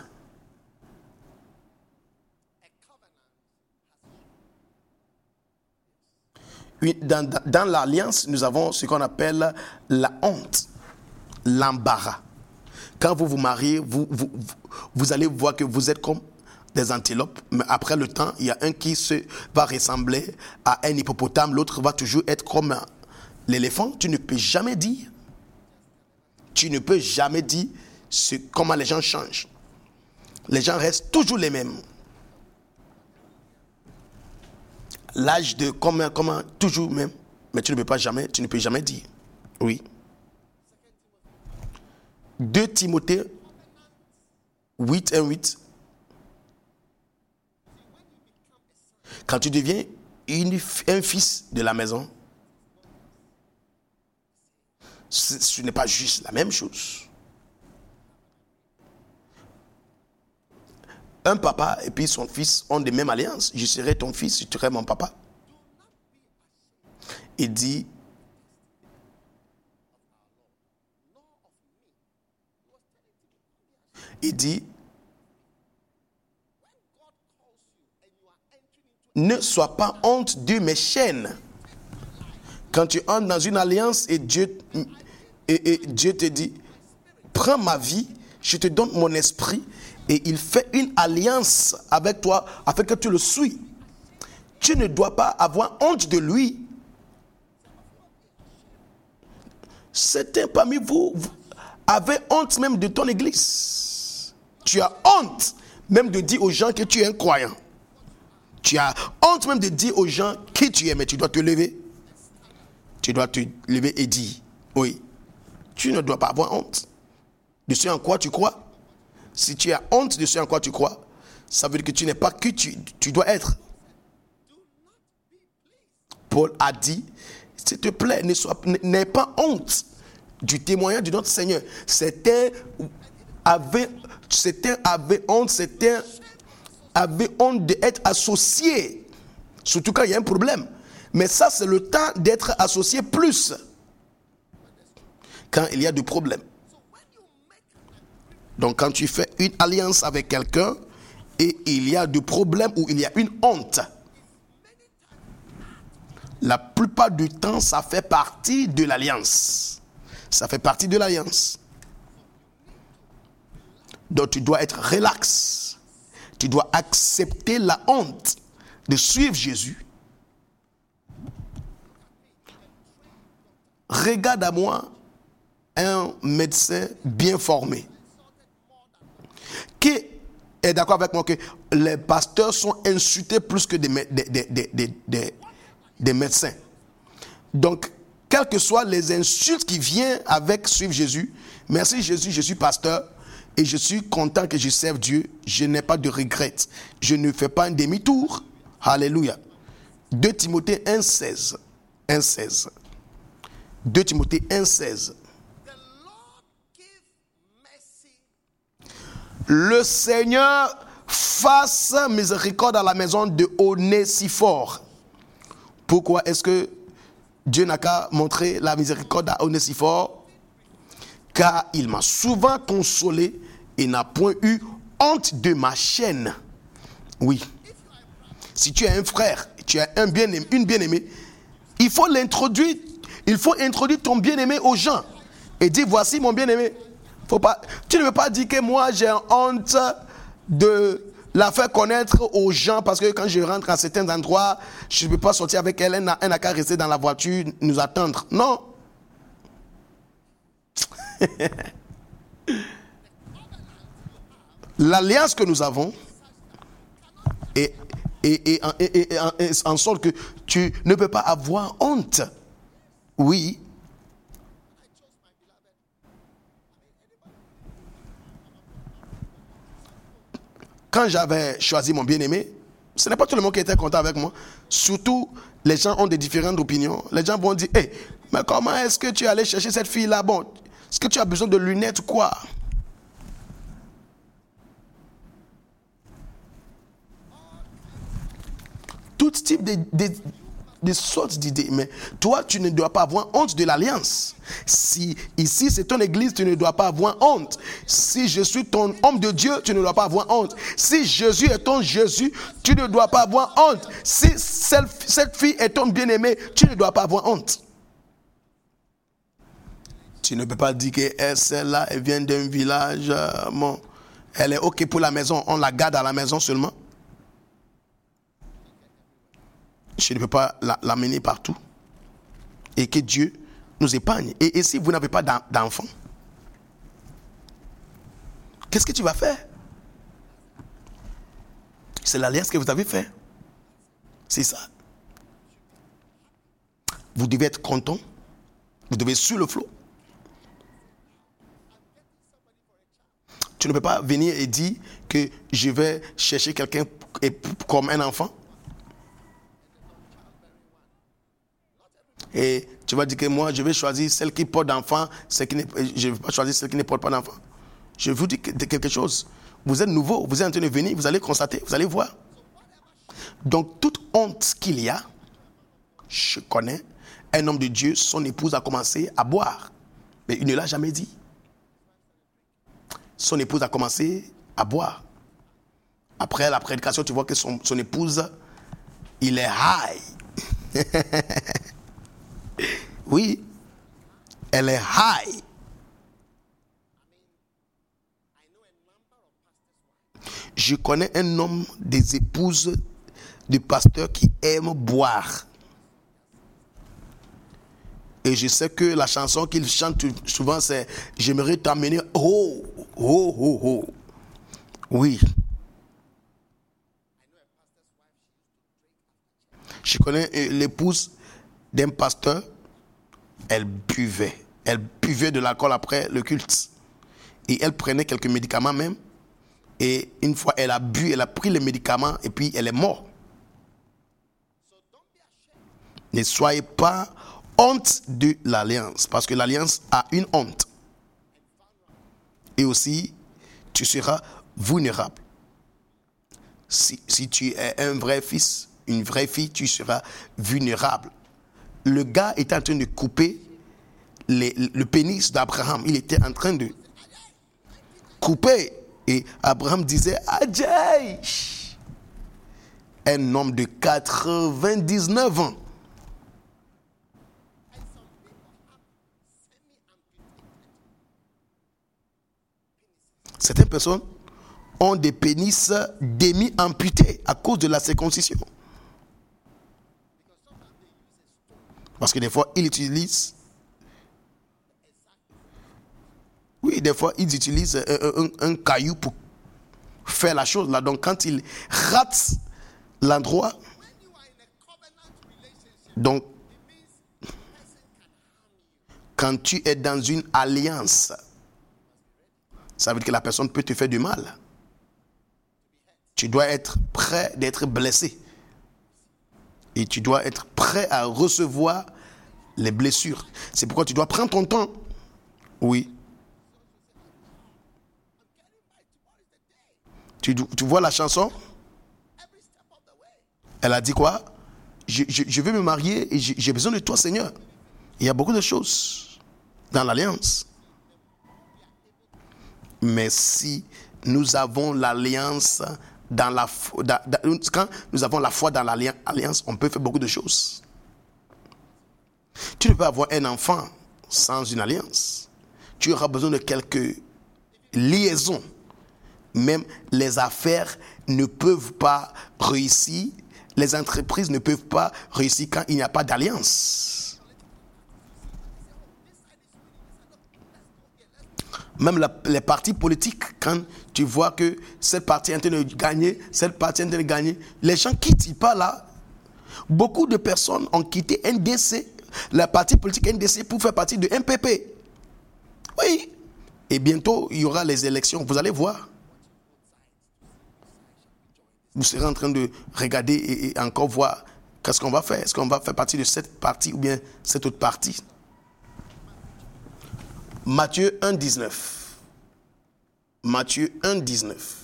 Dans l'alliance, nous avons ce qu'on appelle la honte, l'embarras. Quand vous vous mariez, vous allez voir que vous êtes comme des antilopes, mais après le temps, il y a un qui va ressembler à un hippopotame, l'autre va toujours être comme l'éléphant. Tu ne peux jamais dire. Tu ne peux jamais dire comment les gens changent. Les gens restent toujours les mêmes. L'âge de comment toujours même, mais tu ne peux jamais dire. Oui. 2 Timothée 8, 1, 8. Quand tu deviens un fils de la maison, ce n'est pas juste la même chose. Un papa et puis son fils ont des mêmes alliances. Je serai ton fils, tu serais mon papa. Il dit, ne sois pas honte de mes chaînes. Quand tu entres dans une alliance et Dieu te dit, prends ma vie, je te donne mon esprit, et il fait une alliance avec toi afin que tu le suis. Tu ne dois pas avoir honte de lui. Certains parmi vous avez honte même de ton église. Tu as honte même de dire aux gens que tu es un croyant. Tu as honte même de dire aux gens qui tu es, mais tu dois te lever. Tu dois te lever et dire, oui, tu ne dois pas avoir honte de ce en quoi tu crois. Si tu as honte de ce en quoi tu crois, ça veut dire que tu n'es pas qui tu dois être. Paul a dit, s'il te plaît, n'aie pas honte du témoignage de notre Seigneur. Certains avaient honte d'être associés, surtout quand il y a un problème. Mais ça, c'est le temps d'être associé plus quand il y a des problèmes. Donc quand tu fais une alliance avec quelqu'un et il y a des problèmes ou il y a une honte, la plupart du temps, ça fait partie de l'alliance. Ça fait partie de l'alliance. Donc tu dois être relax. Tu dois accepter la honte de suivre Jésus. Regarde à moi un médecin bien formé qui est d'accord avec moi que les pasteurs sont insultés plus que des médecins. Donc, quelles que soient les insultes qui viennent avec suivre Jésus, merci Jésus, je suis pasteur et je suis content que je serve Dieu. Je n'ai pas de regrets. Je ne fais pas un demi-tour. Alléluia. 2 Timothée 1,16. 1,16. 2 Timothée 1,16. Le Seigneur fasse miséricorde à la maison de Onésiphore. Pourquoi est-ce que Dieu n'a qu'à montrer la miséricorde à Onésiphore? car il m'a souvent consolé et n'a point eu honte de ma chaîne. Oui. Si tu as un frère, tu as un bien-aimé, une bien-aimée, il faut l'introduire. Il faut introduire ton bien-aimé aux gens et dire voici mon bien-aimé. Faut pas, tu ne veux pas dire que moi j'ai honte de la faire connaître aux gens parce que quand je rentre à certains endroits, je ne peux pas sortir avec elle, elle n'a qu'à rester dans la voiture, nous attendre. Non. L'alliance que nous avons est en sorte que tu ne peux pas avoir honte. Oui. Quand j'avais choisi mon bien-aimé, ce n'est pas tout le monde qui était content avec moi. Surtout, les gens ont des différentes opinions. Les gens vont dire, hey, mais comment est-ce que tu es allé chercher cette fille-là? Bon, est-ce que tu as besoin de lunettes ou quoi? Tout type de sortes d'idées. Mais toi, tu ne dois pas avoir honte de l'alliance. Si ici c'est ton église, tu ne dois pas avoir honte. Si je suis ton homme de Dieu, tu ne dois pas avoir honte. Si Jésus est ton Jésus, tu ne dois pas avoir honte. Si cette fille est ton bien-aimé, tu ne dois pas avoir honte. Tu ne peux pas dire que celle-là, elle vient d'un village, bon, elle est OK pour la maison, on la garde à la maison seulement. Je ne peux pas l'amener partout. Et que Dieu nous épargne. Et si vous n'avez pas d'enfant, qu'est-ce que tu vas faire? C'est l'alliance que vous avez fait. C'est ça. Vous devez être content. Vous devez être sur le flot. Tu ne peux pas venir et dire que je vais chercher quelqu'un comme un enfant. Et tu vas dire que moi, je vais choisir celle qui porte d'enfant, je ne vais pas choisir celle qui ne porte pas d'enfant. Je vous dis quelque chose. Vous êtes nouveau, vous êtes en train de venir, vous allez constater, vous allez voir. Donc, toute honte qu'il y a, je connais, un homme de Dieu, son épouse a commencé à boire. Mais il ne l'a jamais dit. Son épouse a commencé à boire. Après la prédication, tu vois que son épouse, il est high. Oui, elle est high. Je connais un homme, des épouses de pasteurs qui aiment boire. Et je sais que la chanson qu'il chante souvent, c'est « J'aimerais t'amener, oh, oh, oh, oh ». Oui. Je connais l'épouse d'un pasteur, elle buvait de l'alcool après le culte. Et elle prenait quelques médicaments même. Et une fois elle a bu, elle a pris les médicaments et puis elle est morte. Ne soyez pas honte de l'alliance, parce que l'alliance a une honte. Et aussi, tu seras vulnérable. Si tu es un vrai fils, une vraie fille, tu seras vulnérable. Le gars était en train de couper le pénis d'Abraham. Il était en train de couper. Et Abraham disait, Adjay, un homme de 99 ans. Certaines personnes ont des pénis demi-amputés à cause de la circoncision. Parce que des fois, ils utilisent... Oui, des fois, ils utilisent un caillou pour faire la chose là. Donc, quand ils ratent l'endroit, donc, quand tu es dans une alliance, ça veut dire que la personne peut te faire du mal. Tu dois être prêt d'être blessé. Et tu dois être prêt à recevoir les blessures. C'est pourquoi tu dois prendre ton temps. Oui. Tu vois la chanson? Elle a dit quoi? Je veux me marier et j'ai besoin de toi, Seigneur. Il y a beaucoup de choses dans l'alliance. Mais si nous avons l'alliance dans la quand nous avons la foi dans l'alliance, on peut faire beaucoup de choses. Tu ne peux avoir un enfant sans une alliance. Tu auras besoin de quelques liaisons. Même les affaires ne peuvent pas réussir. Les entreprises ne peuvent pas réussir quand il n'y a pas d'alliance. Même les partis politiques, quand tu vois que cette partie est en train de gagner, cette partie est en train de gagner, les gens quittent, ils partent là. Beaucoup de personnes ont quitté NDC, la partie politique NDC, pour faire partie de MPP. Oui. Et bientôt, il y aura les élections. Vous allez voir. Vous serez en train de regarder et encore voir qu'est-ce qu'on va faire. Est-ce qu'on va faire partie de cette partie ou bien cette autre partie? Matthieu 1, 19. Matthieu 1, 19.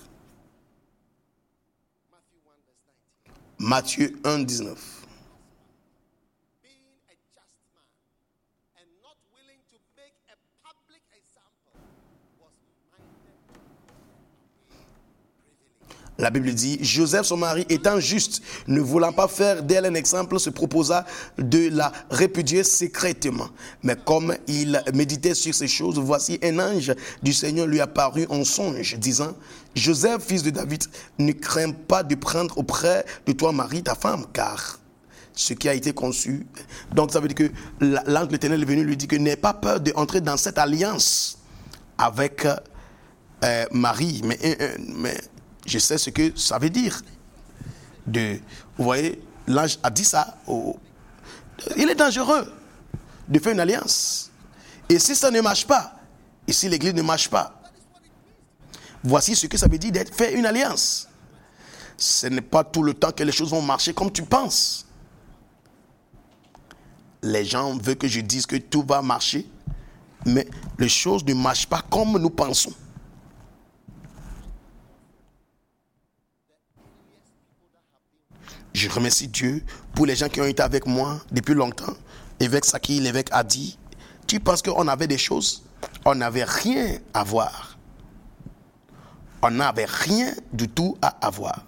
Matthieu 1, 19. Being a just man and not willing to make a public example was minded privilege. La Bible dit, Joseph, son mari, étant juste, ne voulant pas faire d'elle un exemple, se proposa de la répudier secrètement. Mais comme il méditait sur ces choses, voici un ange du Seigneur lui apparut en songe, disant, Joseph, fils de David, ne crains pas de prendre auprès de toi Marie, ta femme, car ce qui a été conçu. Donc ça veut dire que l'ange de l'Éternel est venu lui dire que n'aie pas peur d'entrer dans cette alliance avec Marie. Mais je sais ce que ça veut dire. Vous voyez, l'ange a dit ça. Il est dangereux de faire une alliance. Et si ça ne marche pas, et si l'église ne marche pas, voici ce que ça veut dire d'être fait une alliance. Ce n'est pas tout le temps que les choses vont marcher comme tu penses. Les gens veulent que je dise que tout va marcher, mais les choses ne marchent pas comme nous pensons. Je remercie Dieu pour les gens qui ont été avec moi depuis longtemps. L'évêque Saki, l'évêque Adi. Tu penses qu'on avait des choses? On n'avait rien à voir. On n'avait rien du tout à avoir.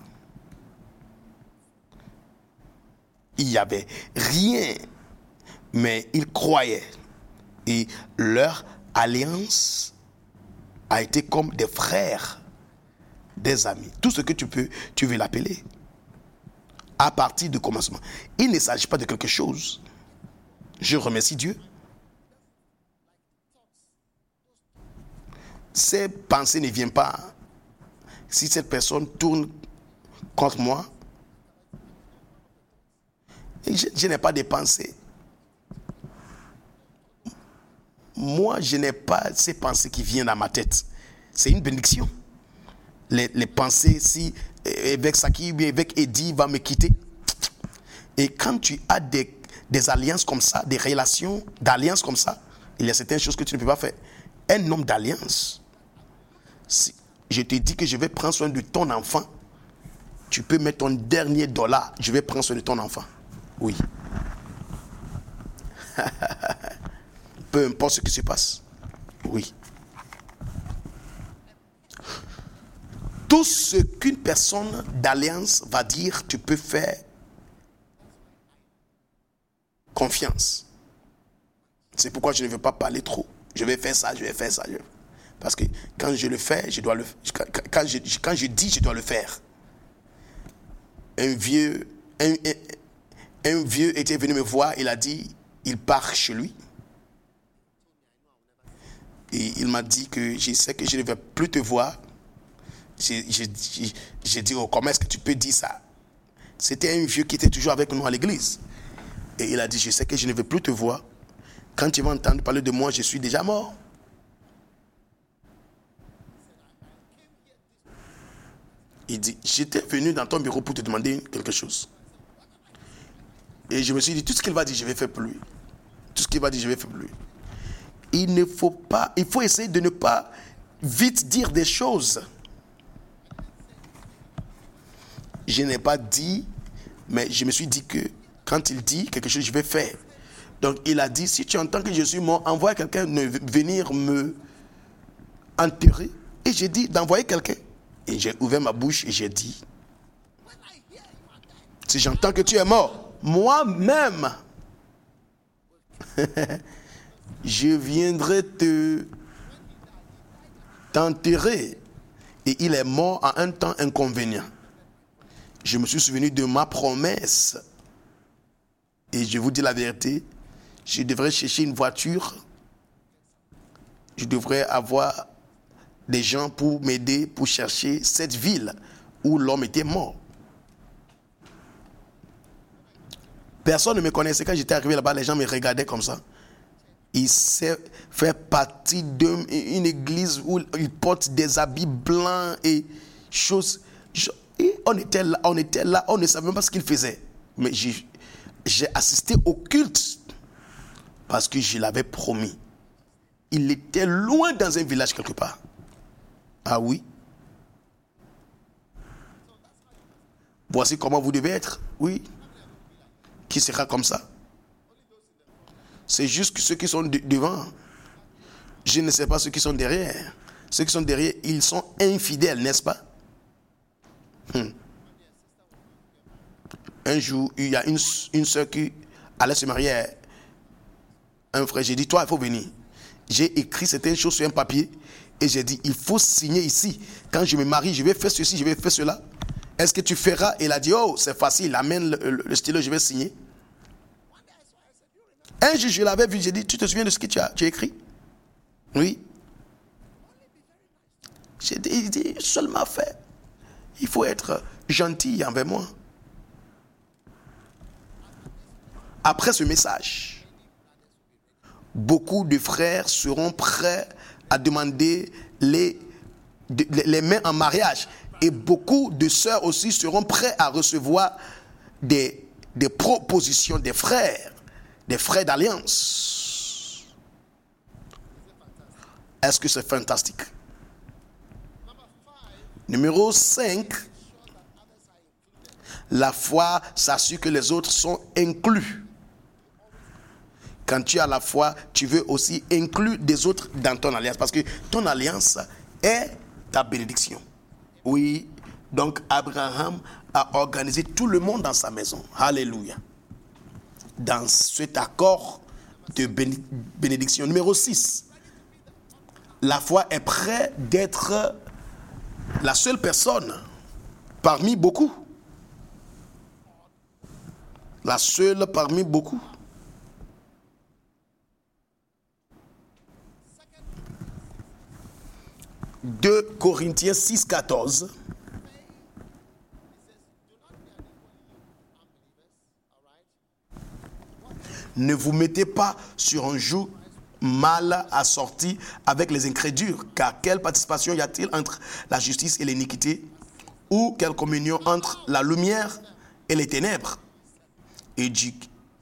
Il n'y avait rien. Mais ils croyaient. Et leur alliance a été comme des frères, des amis. Tout ce que tu veux l'appeler. À partir du commencement. Il ne s'agit pas de quelque chose. Je remercie Dieu. Ces pensées ne viennent pas. Si cette personne tourne contre moi, je n'ai pas de pensées. Moi, je n'ai pas ces pensées qui viennent dans ma tête. C'est une bénédiction. Les pensées, si évêque Saki, évêque Eddie va me quitter. Et quand tu as des alliances comme ça, des relations d'alliance comme ça, il y a certaines choses que tu ne peux pas faire. Un homme d'alliance, si je te dis que je vais prendre soin de ton enfant, tu peux mettre ton dernier $, je vais prendre soin de ton enfant. Oui. Peu importe ce qui se passe. Oui. Tout ce qu'une personne d'alliance va dire, tu peux faire confiance. C'est pourquoi je ne veux pas parler trop. Je vais faire ça, je vais faire ça. Parce que quand je le fais, je dois le faire. Quand je dis, je dois le faire. Un vieux était venu me voir, il a dit, il part chez lui. Et il m'a dit que je sais que je ne vais plus te voir. J'ai dit, oh, comment est-ce que tu peux dire ça? C'était un vieux qui était toujours avec nous à l'église. Et il a dit, je sais que je ne vais plus te voir. Quand tu vas entendre parler de moi, je suis déjà mort. Il dit, j'étais venu dans ton bureau pour te demander quelque chose. Et je me suis dit, tout ce qu'il va dire, je vais faire pour lui. Tout ce qu'il va dire, je vais faire pour lui. Il faut essayer de ne pas vite dire des choses. Je n'ai pas dit, mais je me suis dit que quand il dit quelque chose, je vais faire. Donc il a dit, si tu entends que je suis mort, envoie quelqu'un venir me enterrer Et j'ai dit d'envoyer quelqu'un. Et j'ai ouvert ma bouche et j'ai dit, si j'entends que tu es mort, moi-même, je viendrai t'enterrer. Et il est mort à un temps inconvénient. Je me suis souvenu de ma promesse. Et je vous dis la vérité, je devrais chercher une voiture. Je devrais avoir des gens pour m'aider pour chercher cette ville où l'homme était mort. Personne ne me connaissait. Quand j'étais arrivé là-bas, les gens me regardaient comme ça. Il s'est fait partie d'une église où il porte des habits blancs et choses. Et on était là, on ne savait même pas ce qu'il faisait. Mais j'ai assisté au culte parce que je l'avais promis. Il était loin dans un village quelque part. Ah oui. Voici comment vous devez être. Oui. Qui sera comme ça? C'est juste que ceux qui sont devant. Je ne sais pas ceux qui sont derrière. Ceux qui sont derrière, ils sont infidèles, n'est-ce pas? Un jour, il y a une soeur qui allait se marier à un frère. J'ai dit, toi, il faut venir. J'ai écrit certaines choses sur un papier et j'ai dit, il faut signer ici. Quand je me marie, je vais faire ceci, je vais faire cela. Est-ce que tu feras? Et il a dit, oh, c'est facile, amène le stylo, je vais signer. Un jour, je l'avais vu, j'ai dit, tu te souviens de ce que tu as écrit? Oui. J'ai dit, il dit, seulement fait. Il faut être gentil envers moi. Après ce message, beaucoup de frères seront prêts à demander les mains en mariage. Et beaucoup de sœurs aussi seront prêts à recevoir des propositions des frères d'alliance. Est-ce que c'est fantastique? Numéro 5, la foi s'assure que les autres sont inclus. Quand tu as la foi, tu veux aussi inclure des autres dans ton alliance. Parce que ton alliance est ta bénédiction. Oui, donc Abraham a organisé tout le monde dans sa maison. Alléluia. Dans cet accord de bénédiction. Numéro 6. La foi est prête d'être la seule personne parmi beaucoup. La seule parmi beaucoup. « 2 Corinthiens 6, 14. Ne vous mettez pas sur un joug mal assorti avec les incrédules, car quelle participation y a-t-il entre la justice et l'iniquité, ou quelle communion entre la lumière et les ténèbres? Et dit,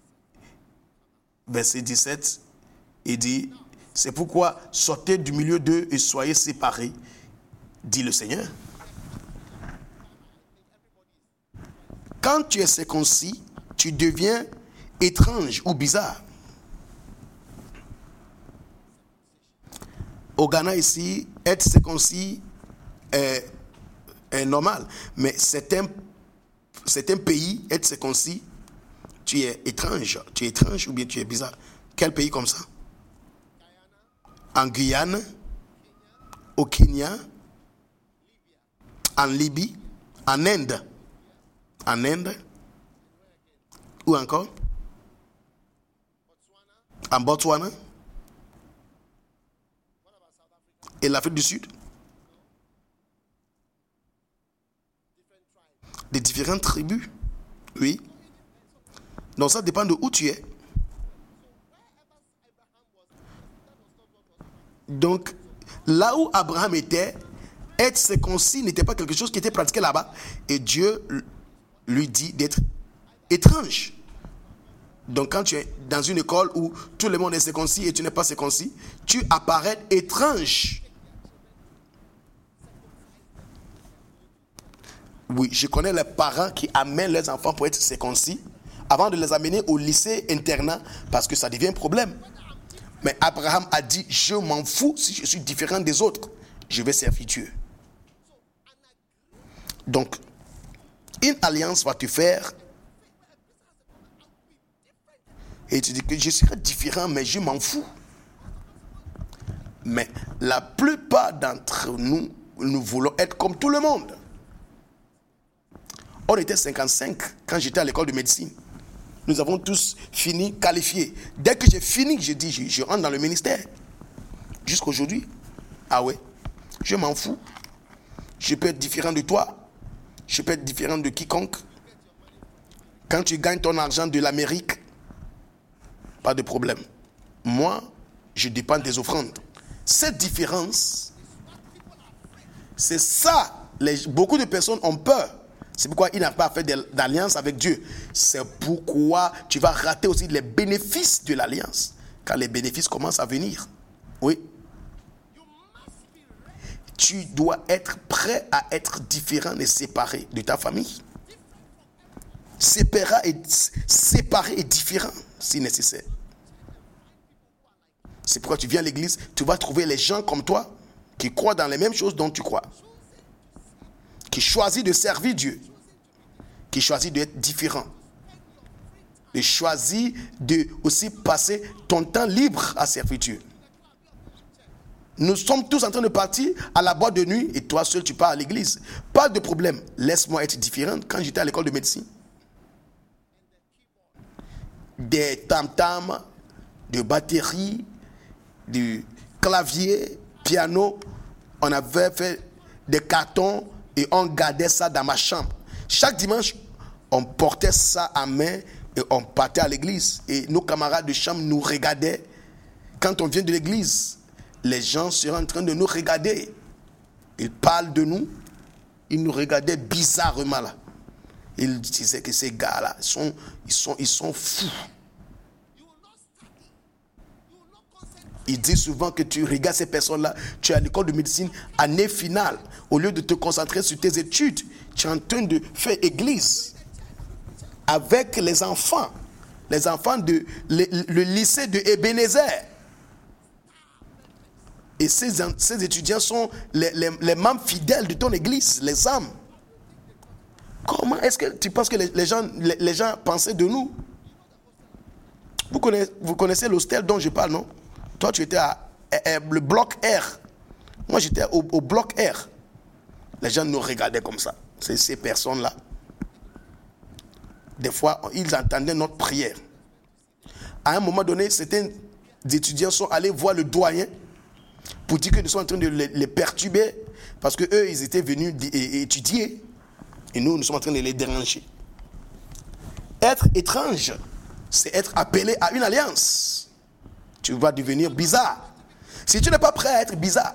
verset 17, il dit, c'est pourquoi sortez du milieu d'eux et soyez séparés, dit le Seigneur. Quand tu es circoncis, tu deviens étrange ou bizarre. Au Ghana ici, être circoncis est normal. Mais c'est un pays, être circoncis, tu es étrange. Tu es étrange ou bien tu es bizarre. Quel pays comme ça? En Guyane, au Kenya, en Libye, en Inde. En Inde. Où encore? En Botswana. Et l'Afrique du Sud. Des différentes tribus. Oui. Donc ça dépend de où tu es. Donc, là où Abraham était, être circoncis n'était pas quelque chose qui était pratiqué là-bas. Et Dieu lui dit d'être étrange. Donc, quand tu es dans une école où tout le monde est circoncis et tu n'es pas circoncis, tu apparais étrange. Oui, je connais les parents qui amènent leurs enfants pour être circoncis avant de les amener au lycée internat parce que ça devient un problème. Mais Abraham a dit, je m'en fous si je suis différent des autres. je vais servir Dieu. Donc, une alliance va te faire et tu dis que je serai différent, mais je m'en fous. Mais la plupart d'entre nous, nous voulons être comme tout le monde. On était 55 quand j'étais à l'école de médecine. Nous avons tous fini qualifiés. Dès que j'ai fini, je dis, je rentre dans le ministère. Jusqu'aujourd'hui. Ah ouais, je m'en fous. Je peux être différent de toi. Je peux être différent de quiconque. Quand tu gagnes ton argent de l'Amérique, pas de problème. Moi, je dépends des offrandes. Cette différence, c'est ça. Beaucoup de personnes ont peur. C'est pourquoi ils n'ont pas fait d'alliance avec Dieu. C'est pourquoi tu vas rater aussi les bénéfices de l'alliance. Quand les bénéfices commencent à venir. Oui. Tu dois être prêt à être différent et séparé de ta famille. Séparé et différent si nécessaire. C'est pourquoi tu viens à l'église, tu vas trouver les gens comme toi qui croient dans les mêmes choses dont tu crois. Qui choisissent de servir Dieu. Qui choisissent d'être différent. Qui choisissent de aussi passer ton temps libre à servir Dieu. Nous sommes tous en train de partir à la boîte de nuit et toi seul tu pars à l'église. Pas de problème. Laisse-moi être différent. Quand j'étais à l'école de médecine, des tam-tams, de batterie, du clavier, piano, on avait fait des cartons et on gardait ça dans ma chambre. Chaque dimanche, on portait ça à main et on partait à l'église. Et nos camarades de chambre nous regardaient. Quand on vient de l'église, les gens seraient en train de nous regarder. Ils parlent de nous. Ils nous regardaient bizarrement là. Ils disaient que ces gars-là, ils sont fous. Ils disent souvent que tu regardes ces personnes-là, tu es à l'école de médecine, année finale. Au lieu de te concentrer sur tes études, tu es en train de faire église avec les enfants de le lycée de Ebenezer. Et ces étudiants sont les membres fidèles de ton église, les âmes. Comment est-ce que tu penses que les gens pensaient de nous? Vous connaissez l'hostel dont je parle, non? Toi, tu étais le bloc R. Moi, j'étais au bloc R. Les gens nous regardaient comme ça. C'est ces personnes-là. Des fois, ils entendaient notre prière. À un moment donné, certains étudiants sont allés voir le doyen pour dire que nous sommes en train de les perturber parce qu'eux, ils étaient venus étudier et nous sommes en train de les déranger. Être étrange, c'est être appelé à une alliance. Tu vas devenir bizarre. Si tu n'es pas prêt à être bizarre,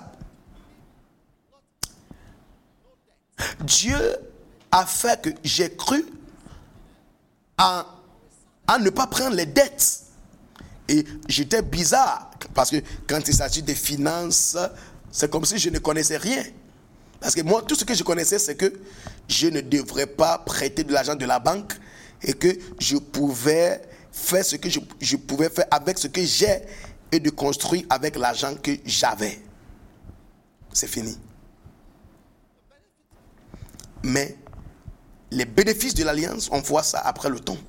Dieu a fait que j'ai cru à ne pas prendre les dettes. Et j'étais bizarre parce que quand il s'agit des finances, c'est comme si je ne connaissais rien. Parce que moi, tout ce que je connaissais, c'est que je ne devrais pas prêter de l'argent de la banque et que je pouvais faire ce que je pouvais faire avec ce que j'ai et de construire avec l'argent que j'avais. C'est fini. Mais les bénéfices de l'alliance, on voit ça après le temps.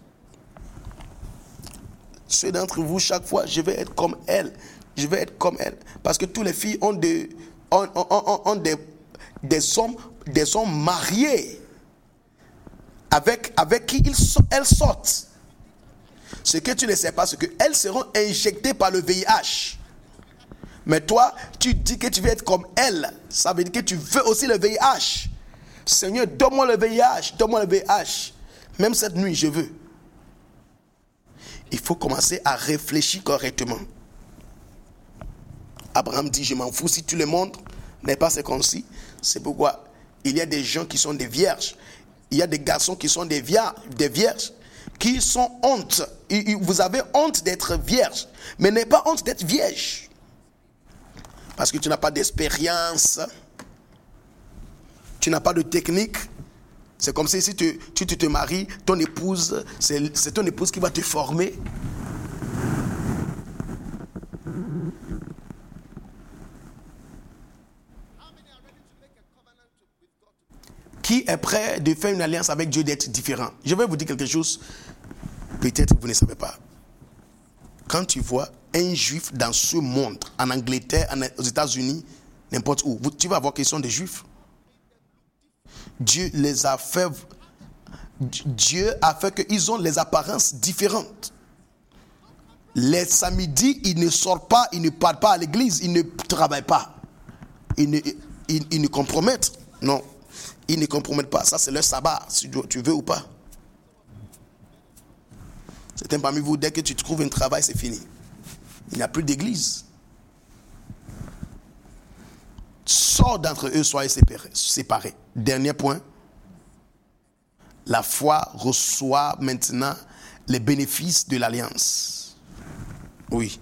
Ceux d'entre vous, chaque fois, je vais être comme elle. Je vais être comme elle. Parce que toutes les filles ont des hommes mariés avec qui elles sortent. Ce que tu ne sais pas, c'est qu'elles seront injectées par le VIH. Mais toi, tu dis que tu veux être comme elle. Ça veut dire que tu veux aussi le VIH. Seigneur, donne-moi le VIH. Donne-moi le VIH. Même cette nuit, je veux. Il faut commencer à réfléchir correctement. Abraham dit, je m'en fous si tout le monde n'est pas circoncis. C'est pourquoi il y a des gens qui sont des vierges. Il y a des garçons qui sont des vierges, qui sont honte. Vous avez honte d'être vierge, mais n'ayez pas honte d'être vierge. Parce que tu n'as pas d'expérience, tu n'as pas de technique. C'est comme si tu te maries, ton épouse, c'est ton épouse qui va te former. Qui est prêt de faire une alliance avec Dieu, d'être différent? Je vais vous dire quelque chose, peut-être que vous ne savez pas. Quand tu vois un juif dans ce monde, en Angleterre, aux États-Unis, n'importe où, tu vas voir qu'ils sont des juifs. Dieu a fait qu'ils ont les apparences différentes. Les samedis, ils ne sortent pas, ils ne parlent pas à l'église, ils ne travaillent pas. Ils ne compromettent. Non, ils ne compromettent pas. Ça, c'est leur sabbat, si tu veux ou pas. Certains parmi vous, dès que tu trouves un travail, c'est fini. Il n'y a plus d'église. Sors d'entre eux, soyez séparés. Dernier point. La foi reçoit maintenant les bénéfices de l'alliance. Oui.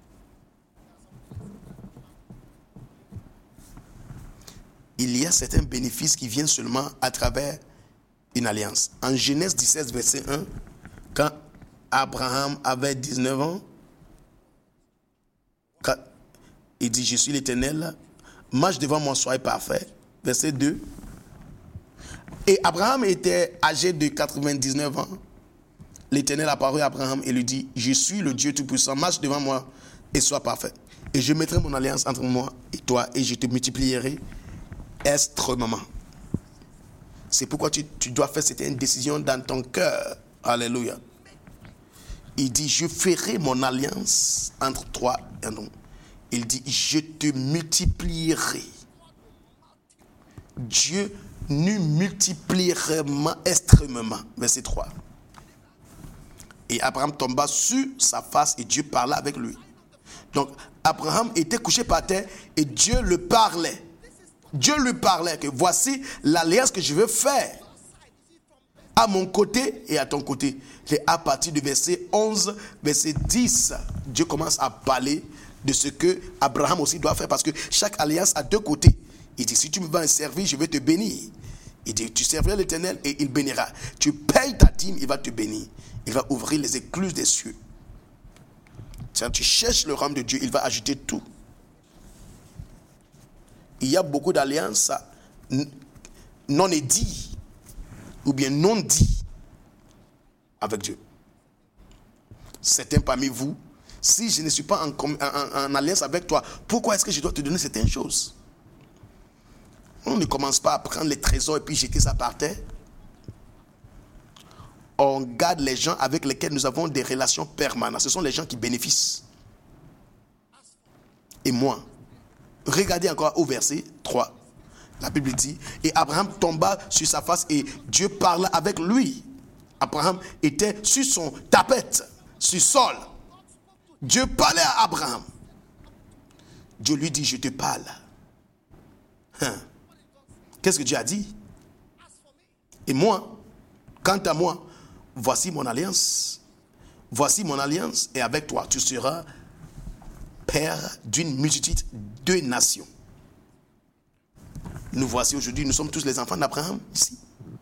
Il y a certains bénéfices qui viennent seulement à travers une alliance. En Genèse 17, verset 1, quand Abraham avait 19 ans, quand il dit, je suis l'Éternel, marche devant moi, sois parfait. Verset 2. Et Abraham était âgé de 99 ans. L'Éternel apparut à Abraham et lui dit, je suis le Dieu Tout-Puissant, marche devant moi et sois parfait. Et je mettrai mon alliance entre moi et toi et je te multiplierai extrêmement. C'est pourquoi tu dois faire cette décision dans ton cœur. Alléluia. Il dit, je ferai mon alliance entre toi et nous. Il dit, je te multiplierai. Dieu nous multipliera extrêmement. Verset 3. Et Abraham tomba sur sa face et Dieu parla avec lui. Donc, Abraham était couché par terre et Dieu le parlait. Dieu lui parlait que voici l'alliance que je veux faire à mon côté et à ton côté. Et à partir du verset 11, verset 10, Dieu commence à parler de ce que Abraham aussi doit faire parce que chaque alliance a deux côtés. Il dit, si tu me vas servir, je vais te bénir. Il dit, tu serviras l'Éternel et il bénira. Tu payes ta dîme, il va te bénir. Il va ouvrir les écluses des cieux. Quand tu cherches le royaume de Dieu, il va ajouter tout. Il y a beaucoup d'alliances non dites ou bien non dites avec Dieu. Certains parmi vous, si je ne suis pas en alliance avec toi, pourquoi est-ce que je dois te donner certaines choses? On ne commence pas à prendre les trésors et puis jeter ça par terre. On garde les gens avec lesquels nous avons des relations permanentes. Ce sont les gens qui bénéficient. Et moi, regardez encore au verset 3. La Bible dit, et Abraham tomba sur sa face et Dieu parla avec lui. Abraham était sur son tapette, sur sol. Dieu parlait à Abraham. Dieu lui dit, je te parle. Qu'est-ce que Dieu a dit? Et moi, quant à moi, voici mon alliance. Voici mon alliance et avec toi, tu seras père d'une multitude de nations. Nous voici aujourd'hui, nous sommes tous les enfants d'Abraham ici.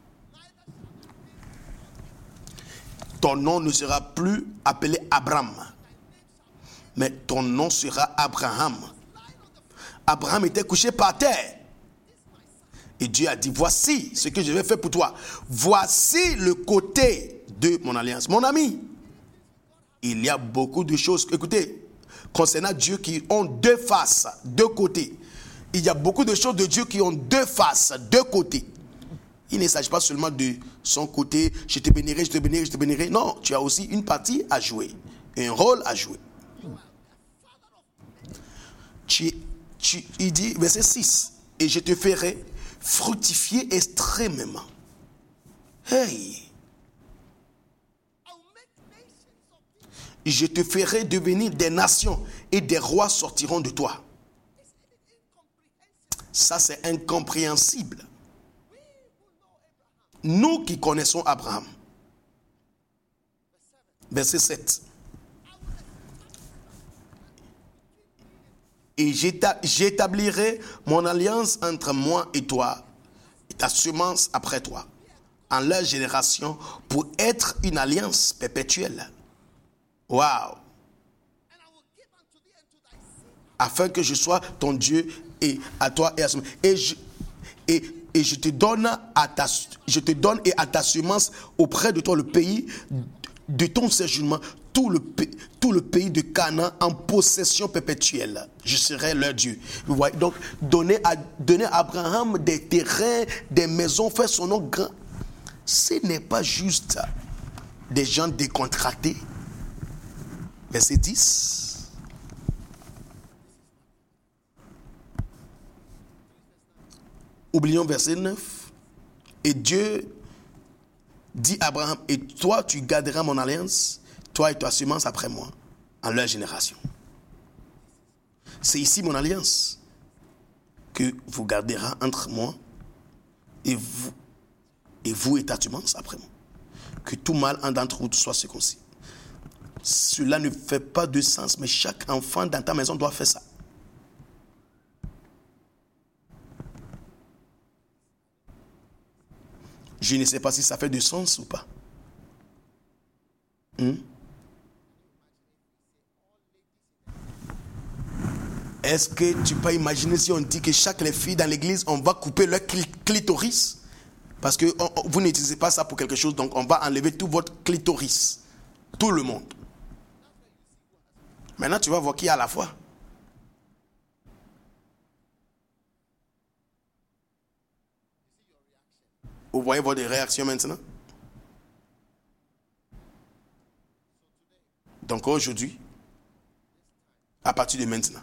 Ton nom ne sera plus appelé Abraham, mais ton nom sera Abraham. Abraham était couché par terre. Et Dieu a dit, voici ce que je vais faire pour toi. Voici le côté de mon alliance. Mon ami, il y a beaucoup de choses, écoutez, concernant Dieu qui ont deux faces, deux côtés. Il y a beaucoup de choses de Dieu qui ont deux faces, deux côtés. Il ne s'agit pas seulement de son côté, je te bénirai, je te bénirai, je te bénirai. Non, tu as aussi une partie à jouer, un rôle à jouer. Il dit, verset 6, et je te ferai fructifier extrêmement. Hey! Je te ferai devenir des nations et des rois sortiront de toi. Ça, c'est incompréhensible. Nous qui connaissons Abraham. Verset 7. Et j'établirai mon alliance entre moi et toi, et ta semence après toi, en leur génération, pour être une alliance perpétuelle. Waouh! Afin que je sois ton Dieu et à toi et à son... Et et je te donne et à ta semence auprès de toi le pays de ton séjournement, tout le pays de Canaan en possession perpétuelle. Je serai leur Dieu. Vous voyez, donc donner à Abraham des terrains, des maisons, faire son nom grand. Ce n'est pas juste des gens décontractés. Verset 10. Oublions verset 9. Et Dieu dit à Abraham, et toi tu garderas mon alliance, toi et ta semence après moi, en leur génération. C'est ici mon alliance que vous garderez entre moi et vous et ta semence après moi. Que tout mâle en d'entre vous soit circoncis. Cela ne fait pas de sens, mais chaque enfant dans ta maison doit faire ça. Je ne sais pas si ça fait du sens ou pas. Est-ce que tu peux imaginer si on dit que chaque les filles dans l'église, on va couper leur clitoris? Parce que vous n'utilisez pas ça pour quelque chose, donc on va enlever tout votre clitoris. Tout le monde. Maintenant, tu vas voir qui a la foi. Vous voyez votre réaction maintenant? Donc aujourd'hui, à partir de maintenant,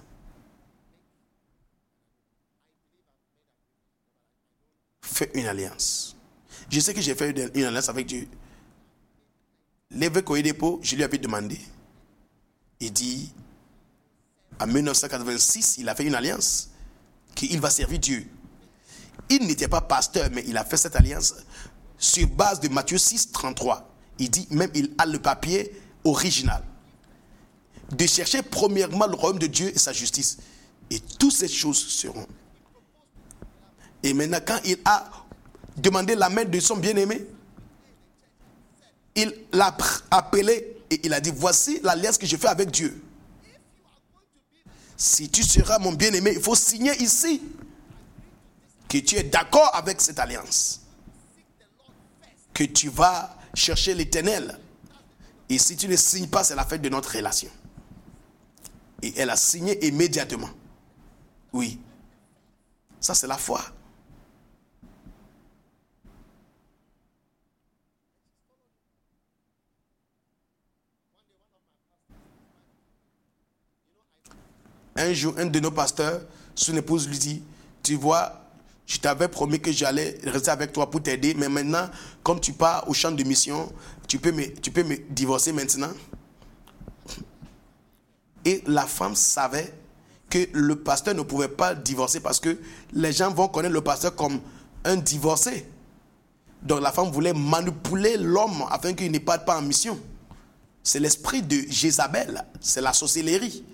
fais une alliance. Je sais que j'ai fait une alliance avec Dieu. L'évêque Oyedepo, je lui avais demandé. Il dit, en 1986, il a fait une alliance qu'il va servir Dieu. Il n'était pas pasteur, mais il a fait cette alliance sur base de Matthieu 6, 33. Il dit, même il a le papier original. De chercher premièrement le royaume de Dieu et sa justice. Et toutes ces choses seront. Et maintenant, quand il a demandé la main de son bien-aimé, il l'a appelé et il a dit, voici l'alliance que je fais avec Dieu. Si tu seras mon bien-aimé, il faut signer ici que tu es d'accord avec cette alliance. Que tu vas chercher l'Éternel. Et si tu ne signes pas, c'est la fête de notre relation. Et elle a signé immédiatement. Oui. Ça, c'est la foi. Un jour, un de nos pasteurs, son épouse lui dit, tu vois, je t'avais promis que j'allais rester avec toi pour t'aider, mais maintenant, comme tu pars au champ de mission, tu peux me divorcer maintenant. Et la femme savait que le pasteur ne pouvait pas divorcer parce que les gens vont connaître le pasteur comme un divorcé. Donc la femme voulait manipuler l'homme afin qu'il ne parte pas en mission. C'est l'esprit de Jézabel, c'est la sorcellerie.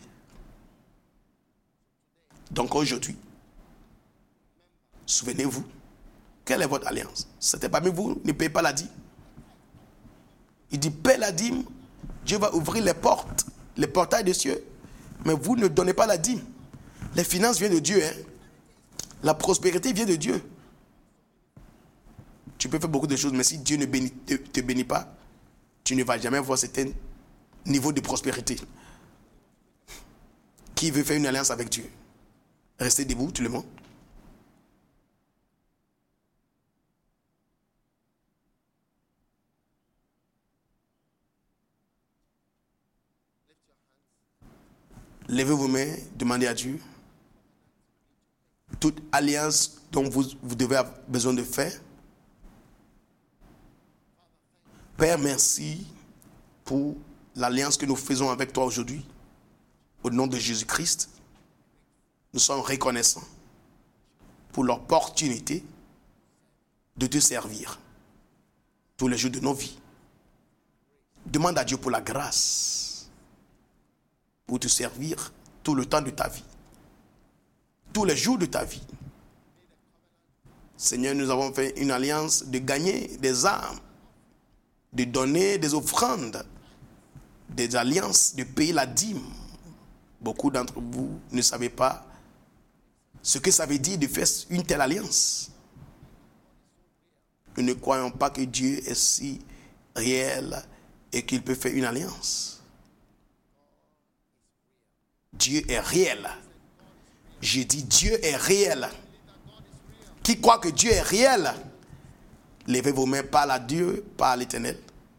Donc aujourd'hui, souvenez-vous, quelle est votre alliance? C'était parmi vous, ne payez pas la dîme. Il dit, paie la dîme, Dieu va ouvrir les portes, les portails des cieux. Mais vous ne donnez pas la dîme. Les finances viennent de Dieu. La prospérité vient de Dieu. Tu peux faire beaucoup de choses, mais si Dieu ne te bénit pas, tu ne vas jamais voir certain niveau de prospérité. Qui veut faire une alliance avec Dieu? Restez debout, tout le monde. Levez vos mains, demandez à Dieu. Toute alliance dont vous devez avoir besoin de faire. Père, merci pour l'alliance que nous faisons avec toi aujourd'hui. Au nom de Jésus-Christ, nous sommes reconnaissants pour l'opportunité de te servir tous les jours de nos vies. Demande à Dieu pour la grâce pour te servir tout le temps de ta vie, tous les jours de ta vie. Seigneur, nous avons fait une alliance de gagner des âmes, de donner des offrandes, des alliances, de payer la dîme. Beaucoup d'entre vous ne savez pas ce que ça veut dire de faire une telle alliance. nous ne croyons pas que Dieu est si réel et qu'il peut faire une alliance. Dieu est réel. J'ai dit Dieu est réel. Qui croit que Dieu est réel, levez vos mains, parle à Dieu, parle à l'Éternel.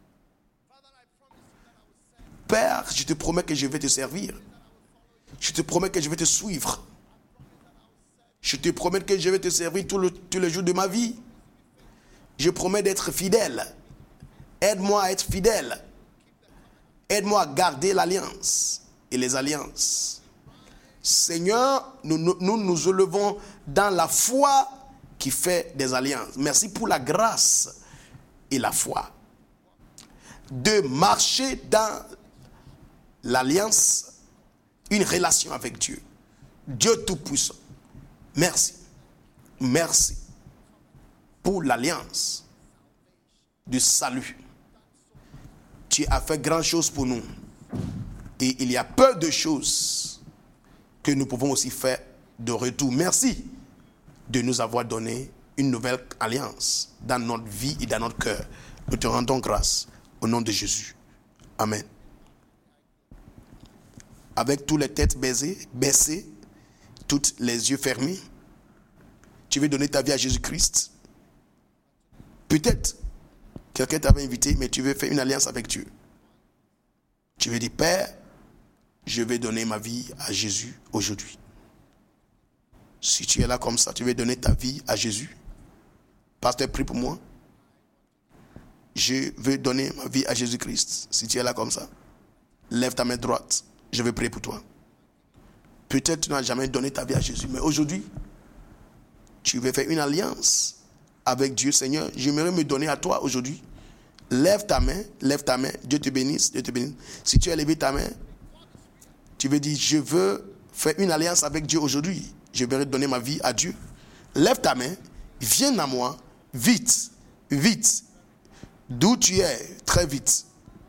Père, je te promets que je vais te servir. Je te promets que je vais te suivre. Je te promets que je vais te servir tous les jours de ma vie. Je promets d'être fidèle. Aide-moi à être fidèle. Aide-moi à garder l'alliance et les alliances. Seigneur, nous nous élevons dans la foi qui fait des alliances. Merci pour la grâce et la foi de marcher dans l'alliance, une relation avec Dieu. Dieu Tout-Puissant. Merci. Merci pour l'alliance du salut. Tu as fait grand chose pour nous. Et il y a peu de choses que nous pouvons aussi faire de retour. Merci de nous avoir donné une nouvelle alliance dans notre vie et dans notre cœur. Nous te rendons grâce au nom de Jésus. Amen. Avec toutes les têtes baissées, tous les yeux fermés, tu veux donner ta vie à Jésus-Christ. Peut-être quelqu'un t'avait invité, mais tu veux faire une alliance avec Dieu. Tu veux dire, Père, je vais donner ma vie à Jésus aujourd'hui. Si tu es là comme ça, tu veux donner ta vie à Jésus. Pasteur, prie pour moi. Je veux donner ma vie à Jésus-Christ. Si tu es là comme ça, lève ta main droite. Je vais prier pour toi. Peut-être tu n'as jamais donné ta vie à Jésus, mais aujourd'hui, tu veux faire une alliance avec Dieu. Seigneur, j'aimerais me donner à toi aujourd'hui. Lève ta main, Dieu te bénisse, Dieu te bénisse. Si tu as levé ta main, tu veux dire, je veux faire une alliance avec Dieu aujourd'hui. Je vais donner ma vie à Dieu. Lève ta main, viens à moi, vite, vite. D'où tu es, très vite.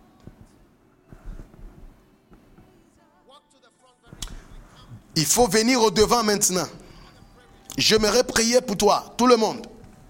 Il faut venir au devant maintenant. J'aimerais prier pour toi, tout le monde.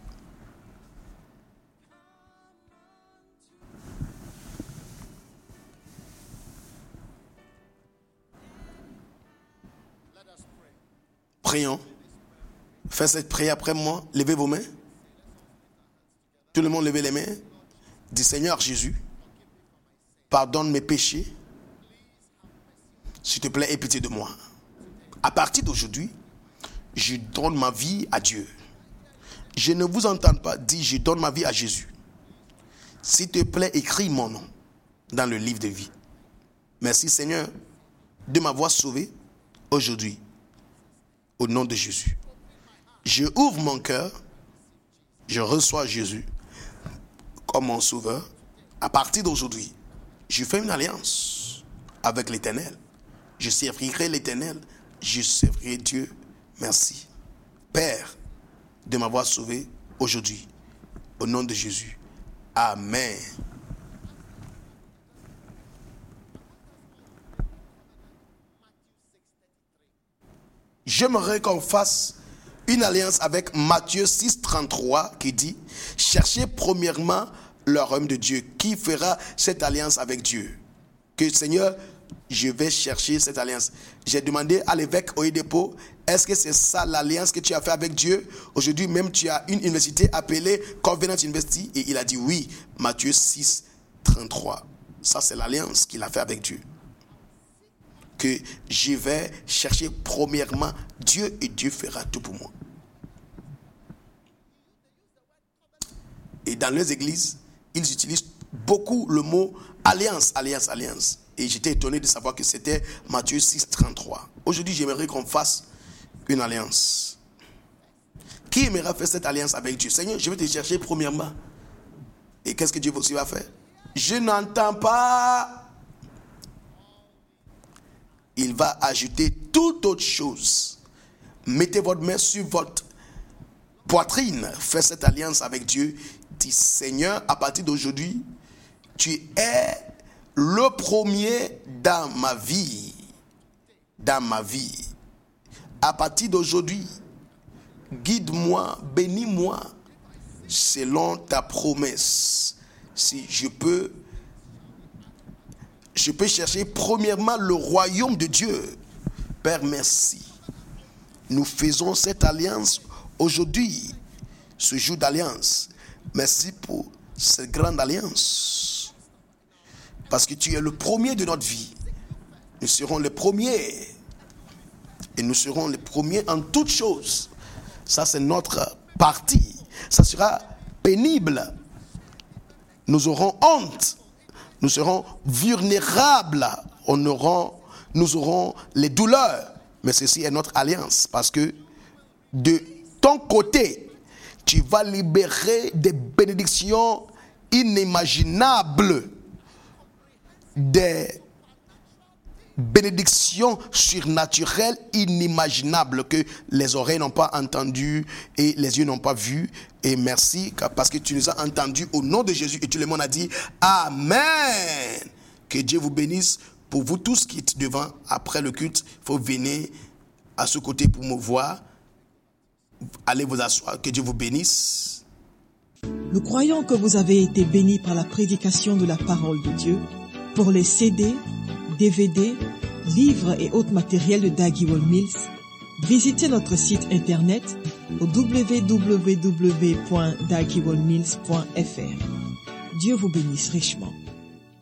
Prions. Faites cette prière après moi. Levez vos mains. Tout le monde levez les mains. Dis Seigneur Jésus, pardonne mes péchés. S'il te plaît, aie pitié de moi. À partir d'aujourd'hui, je donne ma vie à Dieu. Je ne vous entends pas dire je donne ma vie à Jésus. S'il te plaît, écris mon nom dans le livre de vie. Merci Seigneur de m'avoir sauvé aujourd'hui. Au nom de Jésus. Je ouvre mon cœur. Je reçois Jésus comme mon sauveur. À partir d'aujourd'hui, je fais une alliance avec l'Éternel. Je servirai l'Éternel. Je servirai Dieu. Merci. Père, de m'avoir sauvé aujourd'hui. Au nom de Jésus. Amen. J'aimerais qu'on fasse une alliance avec Matthieu 6,33 qui dit « Cherchez premièrement le royaume de Dieu. » Qui fera cette alliance avec Dieu? Que Seigneur, je vais chercher cette alliance. J'ai demandé à l'évêque Oyedepo, est-ce que c'est ça l'alliance que tu as fait avec Dieu? Aujourd'hui même tu as une université appelée Covenant University et il a dit oui. Matthieu 6,33. Ça c'est l'alliance qu'il a fait avec Dieu. Que je vais chercher premièrement Dieu et Dieu fera tout pour moi. Et dans les églises, ils utilisent beaucoup le mot alliance, alliance, alliance. Et j'étais étonné de savoir que c'était Matthieu 6,33. Aujourd'hui, j'aimerais qu'on fasse une alliance. Qui aimerait faire cette alliance avec Dieu? Seigneur, je vais te chercher premièrement. Et qu'est-ce que Dieu aussi va faire? Je n'entends pas. Il va ajouter toute autre chose. Mettez votre main sur votre poitrine. Faites cette alliance avec Dieu. Dis Seigneur, à partir d'aujourd'hui, tu es le premier dans ma vie. Dans ma vie. À partir d'aujourd'hui, guide-moi, bénis-moi. selon ta promesse. Si je peux chercher premièrement le royaume de Dieu. Père, merci. Nous faisons cette alliance aujourd'hui, ce jour d'alliance. Merci pour cette grande alliance. Parce que tu es le premier de notre vie. Nous serons les premiers. Et nous serons les premiers en toutes choses. Ça, c'est notre partie. Ça sera pénible. Nous aurons honte. Nous serons vulnérables. Nous aurons les douleurs. Mais ceci est notre alliance. Parce que de ton côté, tu vas libérer des bénédictions inimaginables. Des bénédictions surnaturelles inimaginables que les oreilles n'ont pas entendues et les yeux n'ont pas vues. Et merci parce que tu nous as entendus au nom de Jésus et tout le monde a dit Amen. Que Dieu vous bénisse. Pour vous tous qui êtes devant, après le culte, il faut venir à ce côté pour me voir. Allez vous asseoir. Que Dieu vous bénisse. Nous croyons que vous avez été bénis par la prédication de la parole de Dieu. Pour les CD, DVD, livres et autres matériels de Dag Heward-Mills, visitez notre site internet au www.daghewardmills.fr. Dieu vous bénisse richement.